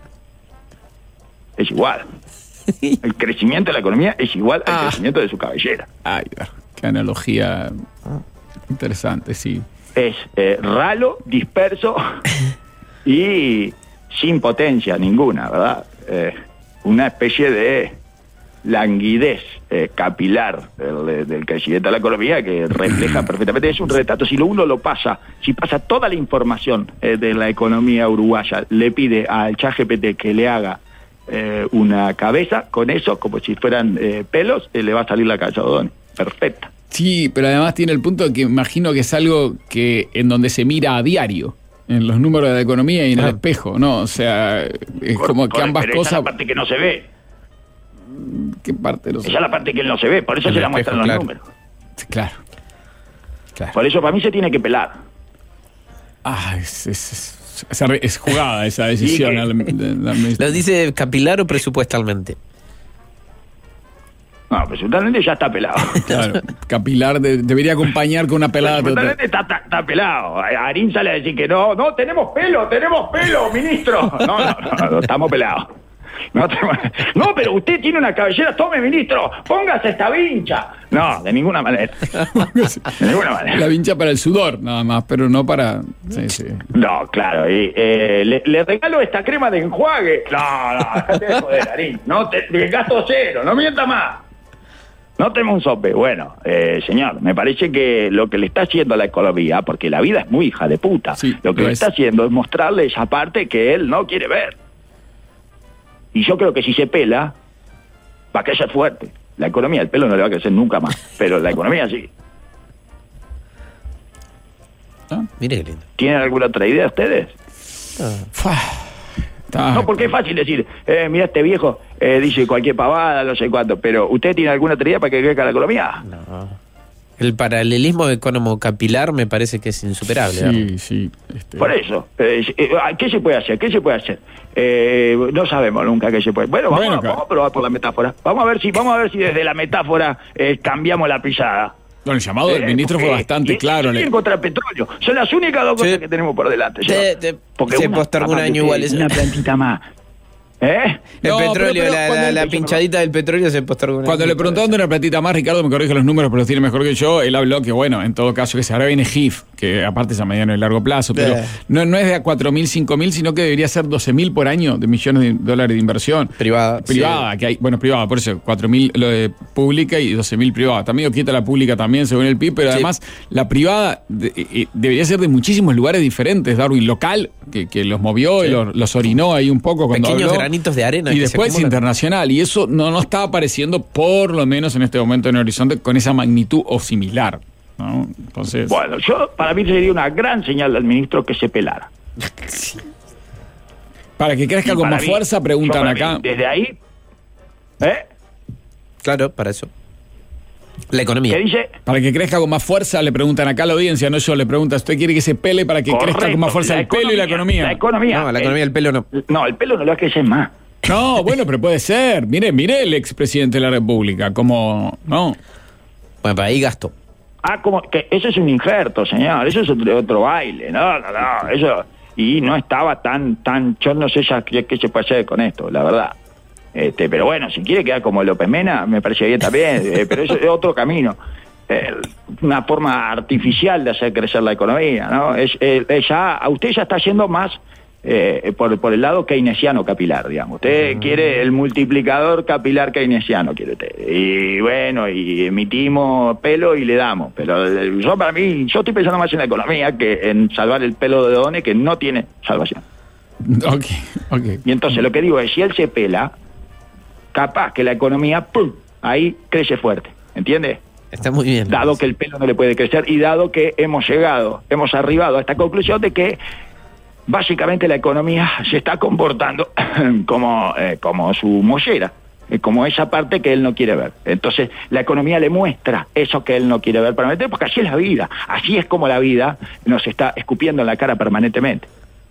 Es igual. El crecimiento de la economía es igual al Ah. crecimiento de su cabellera. Ay, qué analogía interesante, sí. Es eh, ralo, disperso y sin potencia ninguna, ¿verdad? Eh, una especie de languidez eh, capilar del, del crecimiento de la economía que refleja perfectamente, es un retrato. Si lo uno lo pasa, si pasa toda la información eh, de la economía uruguaya, le pide al ChatGPT que le haga eh, una cabeza, con eso, como si fueran eh, pelos, eh, le va a salir la cabeza de Odone. Perfecta. Sí, pero además tiene el punto de que imagino que es algo que en donde se mira a diario, en los números de la economía y en el Ah. espejo, ¿no? O sea, es Por- como que por- ambas pero esa es cosas... la parte que no se ve. ¿Qué parte de los... Esa es la parte que él no se ve, por eso El se la espejo, muestran los claro. números. Claro. Claro. Por eso para mí se tiene que pelar. Ah, es, es, es, es arre- es jugada esa decisión. Sí, que- al- de- de la administración. ¿Lo dice capilar o presupuestalmente? No, resultadamente ya está pelado. Claro, capilar de- debería acompañar con una pelada total. Resultadamente está, está, está pelado. A- Arín sale a decir que no, no, tenemos pelo, tenemos pelo, ministro. No, no, no, no, estamos pelados. No, tenemos- no, pero usted tiene una cabellera, tome, ministro, póngase esta vincha. No, de ninguna manera. De ninguna manera. La vincha para el sudor, nada más, pero no para... Sí, sí. No, claro, y, eh, le, le regalo esta crema de enjuague. No, no, déjate de joder, Arín. No, te, de gasto cero, no mienta más. No tenemos un sope. Bueno, eh, señor, me parece que lo que le está haciendo a la economía, porque la vida es muy hija de puta, Sí, lo que lo le es. está haciendo es mostrarle esa parte que él no quiere ver. Y yo creo que si se pela, va a crecer fuerte. La economía, el pelo no le va a crecer nunca más, pero la economía sí. Mire qué lindo. ¿Tienen alguna otra idea ustedes? Fua. Está- No, porque es fácil decir, eh, mira este viejo, eh, dice cualquier pavada, no sé cuánto, pero ¿usted tiene alguna otra idea para que crezca la economía? No. El paralelismo económico-capilar me parece que es insuperable. ¿no? Sí, sí. este, Por eso, eh, eh, ¿qué se puede hacer? ¿Qué se puede hacer? Eh, no sabemos nunca qué se puede. Bueno, vamos, Bueno, a, claro. vamos a probar por la metáfora. Vamos a ver si, vamos a ver si desde la metáfora eh, cambiamos la pisada. Bueno, el llamado del Eh, ministro fue porque- bastante y- claro. y le- en contra el petróleo. Son las únicas dos Sí. cosas que tenemos por delante. Te- señor. te- Porque se una- postergó un aparte año usted, igual eso. Una plantita más. ¿Eh? El No, petróleo, pero- pero la, cuando la- el- la pinchadita del petróleo se postergó. un Cuando año. le preguntó dónde una platita más, Ricardo me corrige los números, pero los tiene mejor que yo. Él habló que, bueno, en todo caso, que se hará viene G I F, que aparte es a mediano y largo plazo, pero Eh. no, no es de a cuatro mil, cinco mil, sino que debería ser doce mil por año de millones de dólares de inversión. Privada. Privada, que hay, bueno, privada, por eso, cuatro mil lo de pública y doce mil privada. Está medio quieta la pública también, según el P I B, pero Sí. además la privada de- eh, debería ser de muchísimos lugares diferentes, Darwin, local, que, que los movió y los, los orinó ahí un poco cuando Pequeños habló. granitos de arena Y que se después acumulan. internacional, y eso no, no está apareciendo, por lo menos en este momento en el horizonte, con esa magnitud o similar, ¿no? Entonces, Bueno, yo para mí sería una gran señal del ministro que se pelara. para que crezca Y con para más mí, fuerza, yo preguntan para acá. mí, desde ahí, ¿eh? Claro, para eso. La economía. ¿Qué dice? Para que crezca con más fuerza, le preguntan acá a la audiencia, no yo, le pregunta, ¿usted quiere que se pele para que crezca con más Correcto, fuerza la el pelo y la economía? La economía. No, la El- economía del pelo no. No, el pelo no lo va a crecer más. No, bueno, pero puede ser. Mire, mire el expresidente de la República, como, ¿no? Bueno, para ahí gasto. Ah, como que eso es un injerto, señor, eso es otro, otro baile, no, no, no, eso, y no estaba tan, tan, yo no sé ya qué, qué se puede hacer con esto, la verdad. Este, pero bueno, si quiere quedar como López Mena, me parece bien también, eh, pero eso es otro camino. Eh, una forma artificial de hacer crecer la economía, ¿no? Es, eh, eh, ya, a usted ya está yendo más eh, por, por el lado keynesiano capilar, digamos. Usted quiere el multiplicador capilar keynesiano, quiere usted. Y bueno, y emitimos pelo y le damos. Pero eh, yo para mí, yo estoy pensando más en la economía que en salvar el pelo de Done, que no tiene salvación. Ok, ok. Y entonces lo que digo es, si él se pela, capaz que la economía, ¡pum!, ahí crece fuerte, ¿entiende? Está muy bien. Dado que el pelo no le puede crecer y dado que hemos llegado, hemos arribado a esta conclusión de que básicamente la economía se está comportando como, eh, como su mollera, eh, como esa parte que él no quiere ver. Entonces la economía le muestra eso que él no quiere ver permanentemente, porque así es la vida, así es como la vida nos está escupiendo en la cara permanentemente.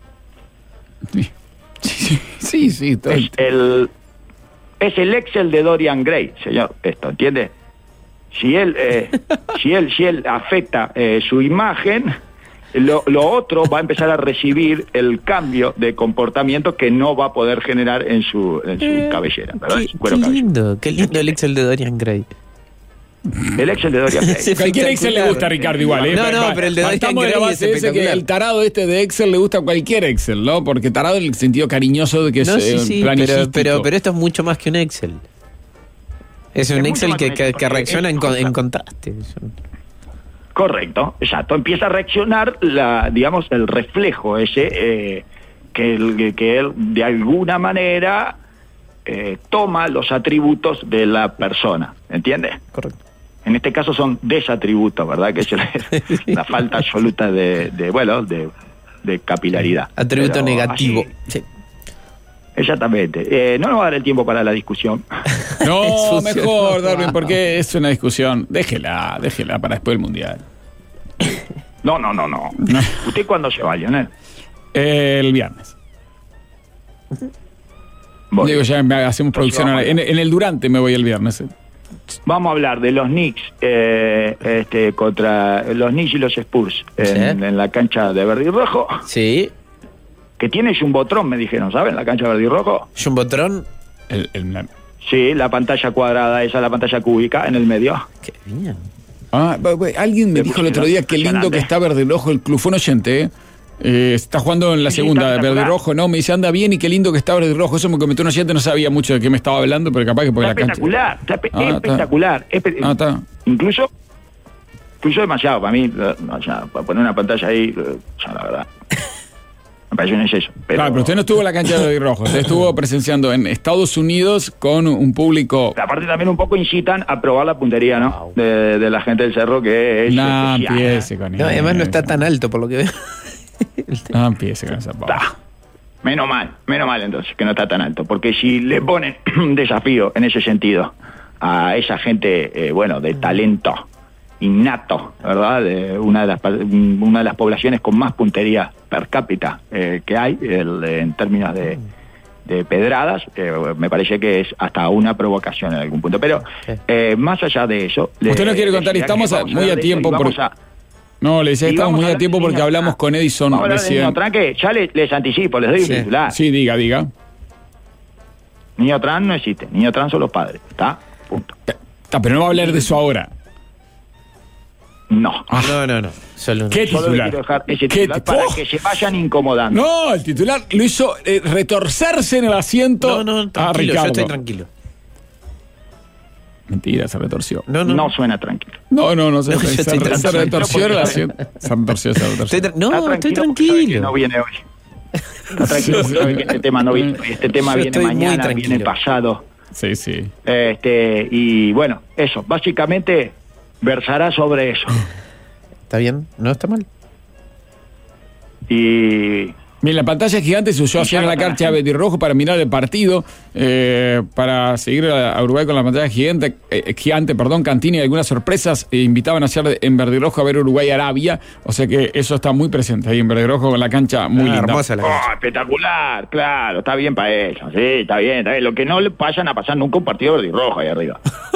Sí, sí, sí, sí, todo el- Es el, es el Excel de Dorian Gray, señor, esto, ¿entiende? Si él, eh, si él, si él afecta eh, su imagen, lo, lo otro va a empezar a recibir el cambio de comportamiento que no va a poder generar en su, en su cabellera, ¿verdad? En Qué, su cuero qué cabelludo. lindo, qué lindo el Excel de Dorian Gray. El Excel de Dorian Gray. Sí. Cualquier Excel le gusta a Ricardo igual. ¿eh? No, no, pero el de Dorian Partamos de la Gray base es ese que espectacular. el tarado este de Excel le gusta a cualquier Excel, ¿no? Porque tarado en el sentido cariñoso de que No, es sí, eh, sí, pero, planicístico. pero, pero esto es mucho más que un Excel. Es un mucho Excel más que, que que, un que Excel, reacciona en, es- con- en contraste. Es un- Correcto, exacto. Empieza a reaccionar, la, digamos, el reflejo ese eh, que, el- que él de alguna manera eh, toma los atributos de la persona, ¿entiendes? Correcto. En este caso son desatributos, ¿verdad? Que es la, la falta absoluta de, de bueno, de, de capilaridad. Atributo Pero negativo. así, Sí. exactamente. Eh, no nos va a dar el tiempo para la discusión. No, Es sucio. mejor, Darwin, porque es una discusión. Déjela, déjela para después del Mundial. No, no, no, no. ¿Usted cuándo se va, Lionel? El viernes. Bueno. Digo, ya me- hacemos producción ahora. En, en el Durante me voy el viernes. eh. Vamos a hablar de los Knicks eh, este, contra los Knicks y los Spurs en, Sí. en la cancha de verde y rojo, Sí. que tiene Jumbotron, me dijeron, ¿saben? La cancha de verde y rojo. Jumbotron. El, el- la- Sí, la pantalla cuadrada, esa la pantalla cúbica en el medio. Qué bien. Ah, bu- bu- alguien me Me dijo el pusieron otro día qué lindo impresionante. que está Verde y Rojo el club. Fue un oyente, ¿eh? Eh, está jugando en la Sí, segunda, está Verde y espectacular. Rojo, ¿no? Me dice, anda bien y qué lindo que está Verde y Rojo. Eso me comentó un oyente, no sabía mucho de qué me estaba hablando, pero capaz que por Está la cancha. espectacular, está espe- Ah, está. espectacular. espe- Ah, está. Incluso, incluso demasiado para mí, eh, no, ya, para poner una pantalla ahí, eh, ya la verdad. Me parece un exceso. Pero, Claro, pero usted no estuvo en la cancha de Verde y Rojo, usted estuvo presenciando en Estados Unidos con un público. aparte también un poco incitan a probar la puntería, ¿no? De, de la gente del cerro, que es No especial. empiece con No, además no está eso. tan alto por lo que veo. No empiece con esa pava. Está. Menos mal, menos mal entonces, que no está tan alto. Porque si le ponen un desafío en ese sentido a esa gente, eh, bueno, de talento innato, ¿verdad? De una de las pa- una de las poblaciones con más puntería per cápita eh, que hay, el- en términos de, de pedradas, eh, me parece que es hasta una provocación en algún punto. Pero eh, más allá de eso... Usted le- nos quiere contar, y decía que estamos a- vamos muy a hablar de eso tiempo y vamos por- a- No, le decía, y estamos vamos muy a a hablar tiempo de porque niños hablamos tranque. con Edison Vamos a hablar de recién. niños tranque, ya les, les anticipo, les doy Sí. un titular. Sí, diga, diga. Niño trans no existe. Niño trans son los padres. ¿Está? Punto. Está, pero no va a hablar de eso ahora. No. Ah. No, no, no. Solo ¿Qué Solo titular? quiero dejar ese ¿Qué titular ti- para ¡Oh! que se vayan incomodando. No, el titular lo hizo eh, retorcerse en el asiento No, no, a tranquilo, yo Ricardo. estoy tranquilo. Mentira, se retorció. No, no. No suena tranquilo. No, no, no, se, No, yo se- estoy se tranquilo. retorció el asiento. Se retorció, se retorció. Estoy tra- no, Está estoy tranquilo porque sabe que tranquilo. no viene hoy. Está tranquilo porque sabe que este tema no viene. Este tema Yo viene estoy muy mañana, tranquilo. viene pasado. Sí, sí. Este, y bueno, eso. Básicamente versará sobre eso. ¿Está bien? ¿No está mal? Y Bien, la pantalla gigante se usó Y ayer ya en la no cancha está. Betirrojo para mirar el partido, eh, para seguir a, a Uruguay con la pantalla gigante, eh, gigante, perdón, Cantini y algunas sorpresas, eh, invitaban ayer en Verdirrojo a ver Uruguay-Arabia, o sea que eso está muy presente ahí en Verdirrojo con la cancha muy Ah, linda. hermosa la oh, cancha. espectacular, claro, está bien para ellos, sí, está bien, está bien. Lo que no le vayan a pasar nunca un partido verde y rojo ahí arriba.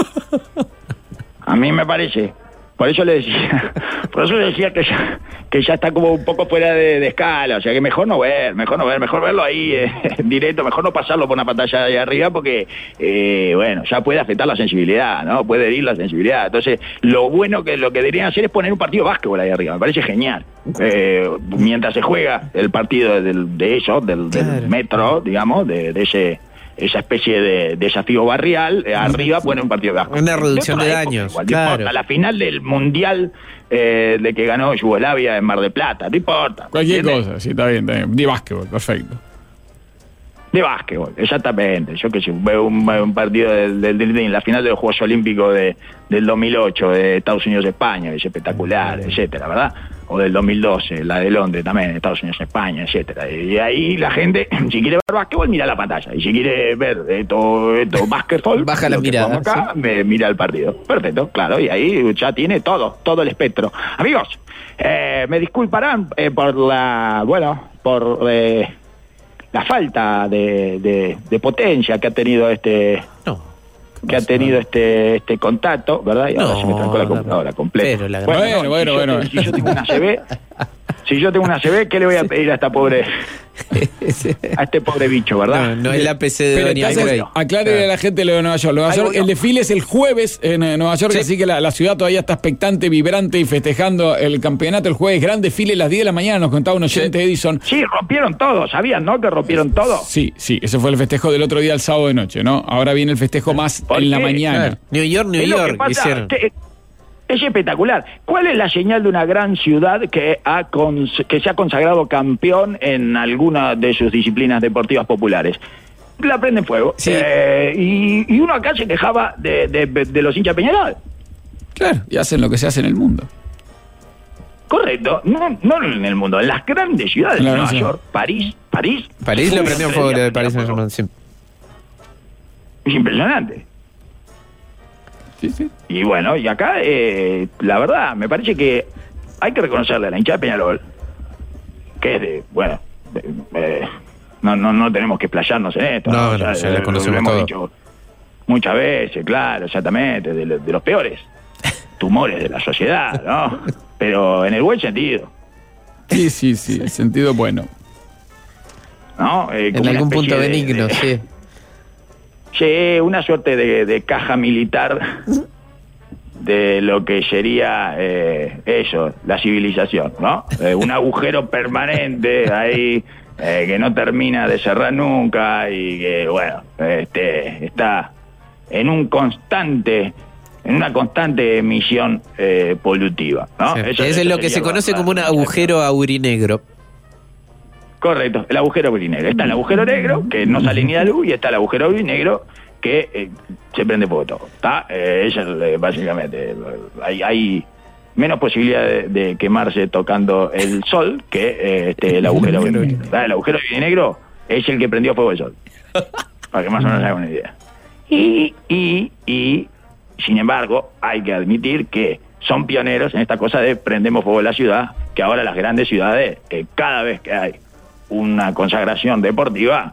A mí me parece. Por eso le decía, por eso le decía que ya, que ya está como un poco fuera de, de escala, o sea que mejor no ver, mejor no ver, mejor verlo ahí eh, en directo, mejor no pasarlo por una pantalla de arriba porque, eh, bueno, ya puede afectar la sensibilidad, ¿no? Puede herir la sensibilidad. Entonces, lo bueno que lo que deberían hacer es poner un partido de básquetbol ahí arriba, me parece genial. Eh, mientras se juega el partido del, de eso, del, del Claro. metro, digamos, de, de ese esa especie de desafío barrial, eh, arriba pone un partido de básquetbol. Una reducción otra de época, daños, igual, no claro. importa, la final del Mundial eh, de que ganó Yugoslavia en Mar del Plata, no importa. Cualquier ¿entiendes? cosa, sí, está bien, está bien. De básquetbol, perfecto. De básquetbol, exactamente. Yo que sé, veo un, un partido del, del, del- en la final de los Juegos Olímpicos de, del dos mil ocho de Estados Unidos-España, que es espectacular, etcétera, ¿verdad? O del dos mil doce, la de Londres también, Estados Unidos-España, etcétera. Y ahí la gente, si quiere ver básquetbol, mira la pantalla. Y si quiere ver esto, esto básquetbol, Baja la lo que mirada, pongo acá, me mira el partido. Perfecto, claro, y ahí ya tiene todo, todo el espectro. Amigos, eh, me disculparán eh, por la, bueno, por... Eh, la falta de, de, de potencia que ha tenido este No. que ha tenido este este contacto, ¿verdad? Y ahora No, se me trancó la computadora completa. pero la- Bueno, no, bueno, si bueno. Yo, te- si yo tengo una C B, si yo tengo una C B, ¿qué le voy a pedir a esta pobre a este pobre bicho, verdad? No, no es la P C de Pero Doña entonces, Grey. aclárele a la gente lo de Nueva York. Nueva Ahí York, voy yo. el desfile es el jueves en eh, Nueva York, Sí. así que la, la ciudad todavía está expectante, vibrante y festejando el campeonato el jueves. Gran desfile a las diez de la mañana, nos contaba un oyente, Edison. Sí, rompieron todo, ¿sabían, no? Que rompieron todo. Sí, sí, ese fue el festejo del otro día, el sábado de noche, ¿no? Ahora viene el festejo más ¿Por en la qué? mañana. Claro. New York, New Es lo que York, pasa, hicieron. te- es espectacular. ¿Cuál es la señal de una gran ciudad que, ha cons- que se ha consagrado campeón en alguna de sus disciplinas deportivas populares? La prenden fuego. Sí. Eh, y, y uno acá se quejaba de, de- de los hinchas Peñarol. Claro, y hacen lo que se hace en el mundo. Correcto. No, no en el mundo, en las grandes ciudades. En la gran Nueva ciudad. York, París, París. París lo Uy, prendió en tres fuego, días lo de París prendía fuego. Saint-Germain, sí. Es impresionante. Sí, sí. Y bueno, y acá, eh, la verdad, me parece que hay que reconocerle a la hinchada de Peñarol, que es de, bueno, de- eh, no, no, no tenemos que explayarnos en esto. No, no, O sea, ya la lo- conocemos lo hemos todo. dicho muchas veces, claro, exactamente, de, lo- de los peores tumores de la sociedad, ¿no? Pero en el buen sentido, Sí, sí, sí, el sentido bueno. ¿no? Eh, En como una algún especie punto de- benigno, de- sí. Sí, una suerte de, de caja militar de lo que sería eh, eso, la civilización, ¿no? Eh, un agujero permanente ahí eh, que no termina de cerrar nunca y que, bueno, este, está en un constante, en una constante emisión eh, polutiva, ¿no? Sí. Eso- Ese es eso lo que sería se conoce la- como un la- agujero aurinegro. Correcto, el agujero aurinegro. Está el agujero negro, que no sale ni la luz, y está el agujero aurinegro, que eh, se prende fuego todo. ¿Está? Eh, eso es, eh, básicamente. eh, Hay, hay menos posibilidad de, de quemarse tocando el sol que eh, este, el agujero aurinegro. ¿Está? El agujero aurinegro es el que prendió fuego el sol. Para que más o menos hagan una idea. Y, y, y, sin embargo, hay que admitir que son pioneros en esta cosa de prendemos fuego en la ciudad, que ahora las grandes ciudades, eh, cada vez que hay una consagración deportiva,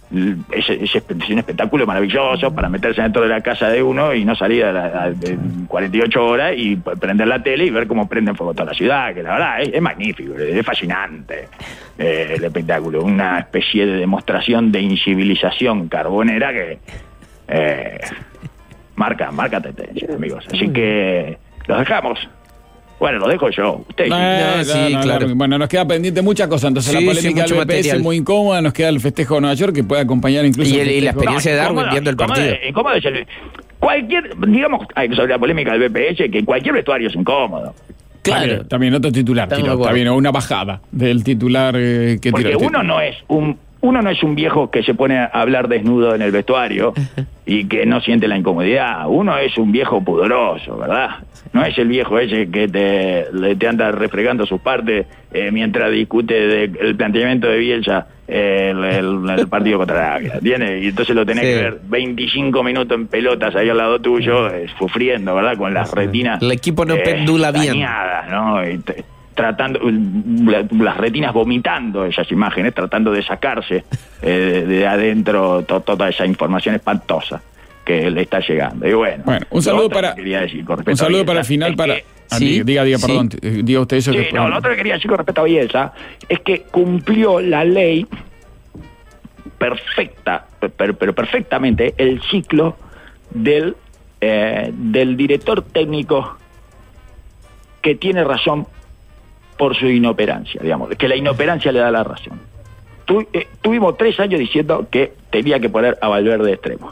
es, es, es un espectáculo maravilloso para meterse dentro de la casa de uno y no salir a, la, a de cuarenta y ocho horas y prender la tele y ver cómo prenden fuego toda la ciudad, que la verdad es, es magnífico, es fascinante eh, el espectáculo, una especie de demostración de incivilización carbonera que eh, marca, marca tendencia, amigos. Así que los dejamos. Bueno, lo dejo yo. Usted. No, No, sí, no, claro. no, bueno, nos queda pendiente muchas cosas. Entonces Sí, la sí, polémica mucho del B P S material. es muy incómoda. Nos queda el festejo de Nueva York que puede acompañar incluso. Y el el- y la festejo- experiencia de Darwin incómodo, viendo el incómodo, partido. incómodo es el- cualquier, digamos, hay que sobre la polémica del B P S, que cualquier vestuario es incómodo. Claro. También, también otro titular, Estamos tiró, de acuerdo. también una bajada del titular eh, que Porque tiró. uno no es un uno no es un viejo que se pone a hablar desnudo en el vestuario y que no siente la incomodidad. Uno es un viejo pudoroso, ¿verdad? No es el viejo ese que te, le- te anda refregando sus partes eh, mientras discute de, el planteamiento de Bielsa eh, el, el- el partido contra la Águila, ¿entiendes? Y entonces lo tenés Sí. que ver veinticinco minutos en pelotas ahí al lado tuyo, eh, sufriendo, ¿verdad? Con las retinas El equipo no pendula bien. dañadas, ¿no? Y te- tratando, la- las retinas vomitando esas imágenes, tratando de sacarse eh, de, de adentro to- toda esa información espantosa que le está llegando. Y bueno, Bueno, un lo saludo otro para que quería decir con respecto un saludo a para el Bielsa final es para que- Ah, Sí, diga, diga, diga, sí. perdón, eh, diga usted eso. Sí, que no, lo otro que quería decir con respecto a Bielsa es que cumplió la ley perfecta, pero, pero perfectamente el ciclo del, eh, del director técnico que tiene razón por su inoperancia, digamos, que la inoperancia le da la razón. Tu, eh, tuvimos tres años diciendo que tenía que poner a Valverde de extremo.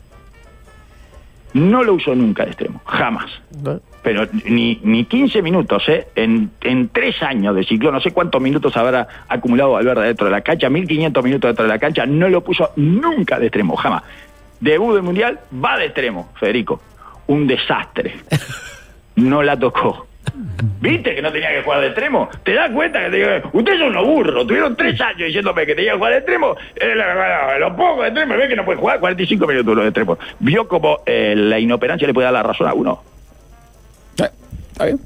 No lo usó nunca de extremo, jamás. ¿No? Pero ni, ni quince minutos, ¿eh? En, en tres años de ciclo, no sé cuántos minutos habrá acumulado Valverde dentro de la cancha, mil quinientos minutos dentro de la cancha, no lo puso nunca de extremo, jamás. Debut del Mundial, va de extremo, Federico. Un desastre. No la tocó. ¿Viste que no tenía que jugar de extremo? ¿Te das cuenta que te digo, ustedes son unos burros? Tuvieron tres años diciéndome que tenía que jugar de extremo. Eh, la- la- lo pongo de extremo, ve que no puede jugar cuarenta y cinco minutos los de extremo. Vio como eh, la inoperancia le puede dar la razón a uno. Eh, ¿Está bien?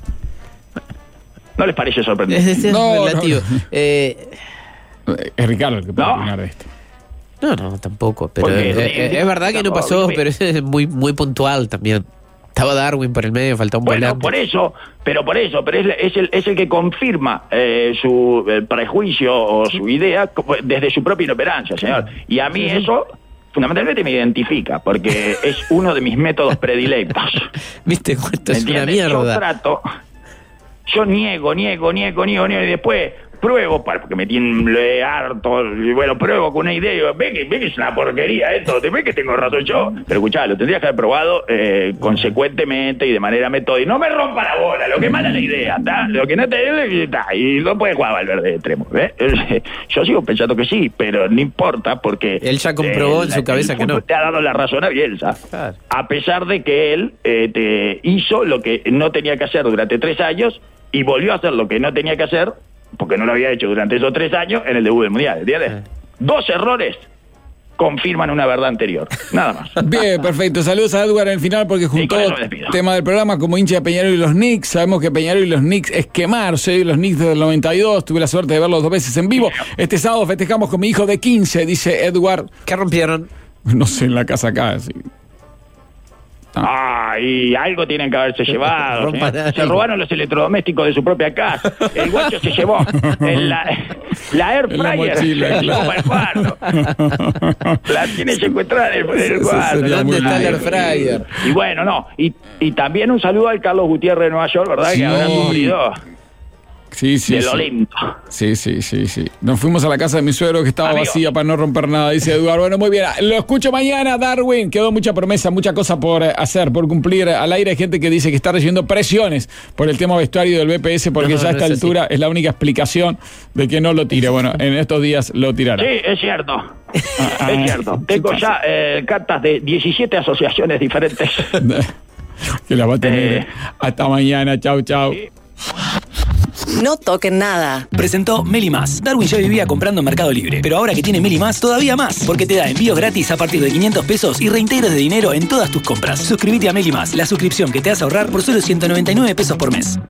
¿No les parece Es, sorprendente? es- es No, no, relativo. no. Eh, Eh, Es Ricardo el que puede No. opinar de esto. no, no, tampoco. Pero Porque, eh, eh, eh, es verdad que no tampoco, pasó, dime. pero es muy, muy puntual también. Estaba Darwin por el medio, faltaba un Bueno, volante. por eso, pero por eso, pero es, es el, es el que confirma eh, su eh, prejuicio o su idea como- desde su propia inoperancia, señor. Y a mí eso fundamentalmente me identifica, porque es uno de mis métodos predilectos. ¿Viste? Esto es una ¿Entiendes? Yo mierda. trato, yo niego, niego, niego, niego, niego, y después pruebo, para- porque me tiene harto, y bueno, pruebo con una idea, y digo, ve que, ve que es una porquería esto, te ve que tengo razón yo, pero escuchá, lo tendrías que haber probado eh, consecuentemente y de manera metódica, no me rompa la bola, lo que mala la idea, ¿tá? Lo que no te está, y no puede jugar Valverde de extremo, ¿ves? Yo sigo pensando que sí, pero no importa, porque Él ya comprobó en su la- cabeza el que no. fútbol te ha dado la razón a Bielsa, Claro. a pesar de que él eh, te hizo lo que no tenía que hacer durante tres años y volvió a hacer lo que no tenía que hacer porque no lo había hecho durante esos tres años en el debut del Mundial, ¿entiendes? Eh. Dos errores confirman una verdad anterior, nada más. Bien, perfecto. Saludos a Edward en el final porque juntó con eso me despido. tema del programa como hincha de Peñarol y los Knicks. Sabemos que Peñarol y los Knicks es quemarse. Los Knicks del noventa y dos. Tuve la suerte de verlos dos veces en vivo. Este sábado festejamos con mi hijo de quince, dice Edward. ¿Qué rompieron? No sé, en la casa acá. Sí. Ah, y algo tienen que haberse llevado. Rompan señor. Se algo. robaron los electrodomésticos de su propia casa. El guacho se llevó el- la, la air En la fryer. mochila, se la llevó claro. para el cuarto. La tiene secuestrada en el, en el Eso cuarto. sería ¿Dónde muy está el bien. air fryer? Y bueno, no. Y, y también un saludo al Carlos Gutiérrez de Nueva York, ¿verdad? Sí. Que habrá sufrido Sí, sí, de lo sí. lento. Sí, sí, sí, sí. Nos fuimos a la casa de mi suegro que estaba Amigo. vacía para no romper nada, dice Eduardo. Bueno, muy bien. Lo escucho mañana, Darwin. Quedó mucha promesa, mucha cosa por eh, hacer, por cumplir. Al aire hay gente que dice que está recibiendo presiones por el tema vestuario del B P S porque No, ya a no esta es así. altura es la única explicación de que no lo tire. Bueno, en estos días lo tirará. Sí, es cierto. ah, es cierto. Tengo ya eh, cartas de diecisiete asociaciones diferentes. Que la va a tener. Eh. eh. Hasta mañana. Chau, chau. No toquen nada. Presentó Meli Más. Darwin ya vivía comprando en Mercado Libre, pero ahora que tiene Meli Más, todavía más, porque te da envíos gratis a partir de quinientos pesos y reintegros de dinero en todas tus compras. Suscríbete a Meli Más, la suscripción que te hace ahorrar por solo ciento noventa y nueve pesos por mes.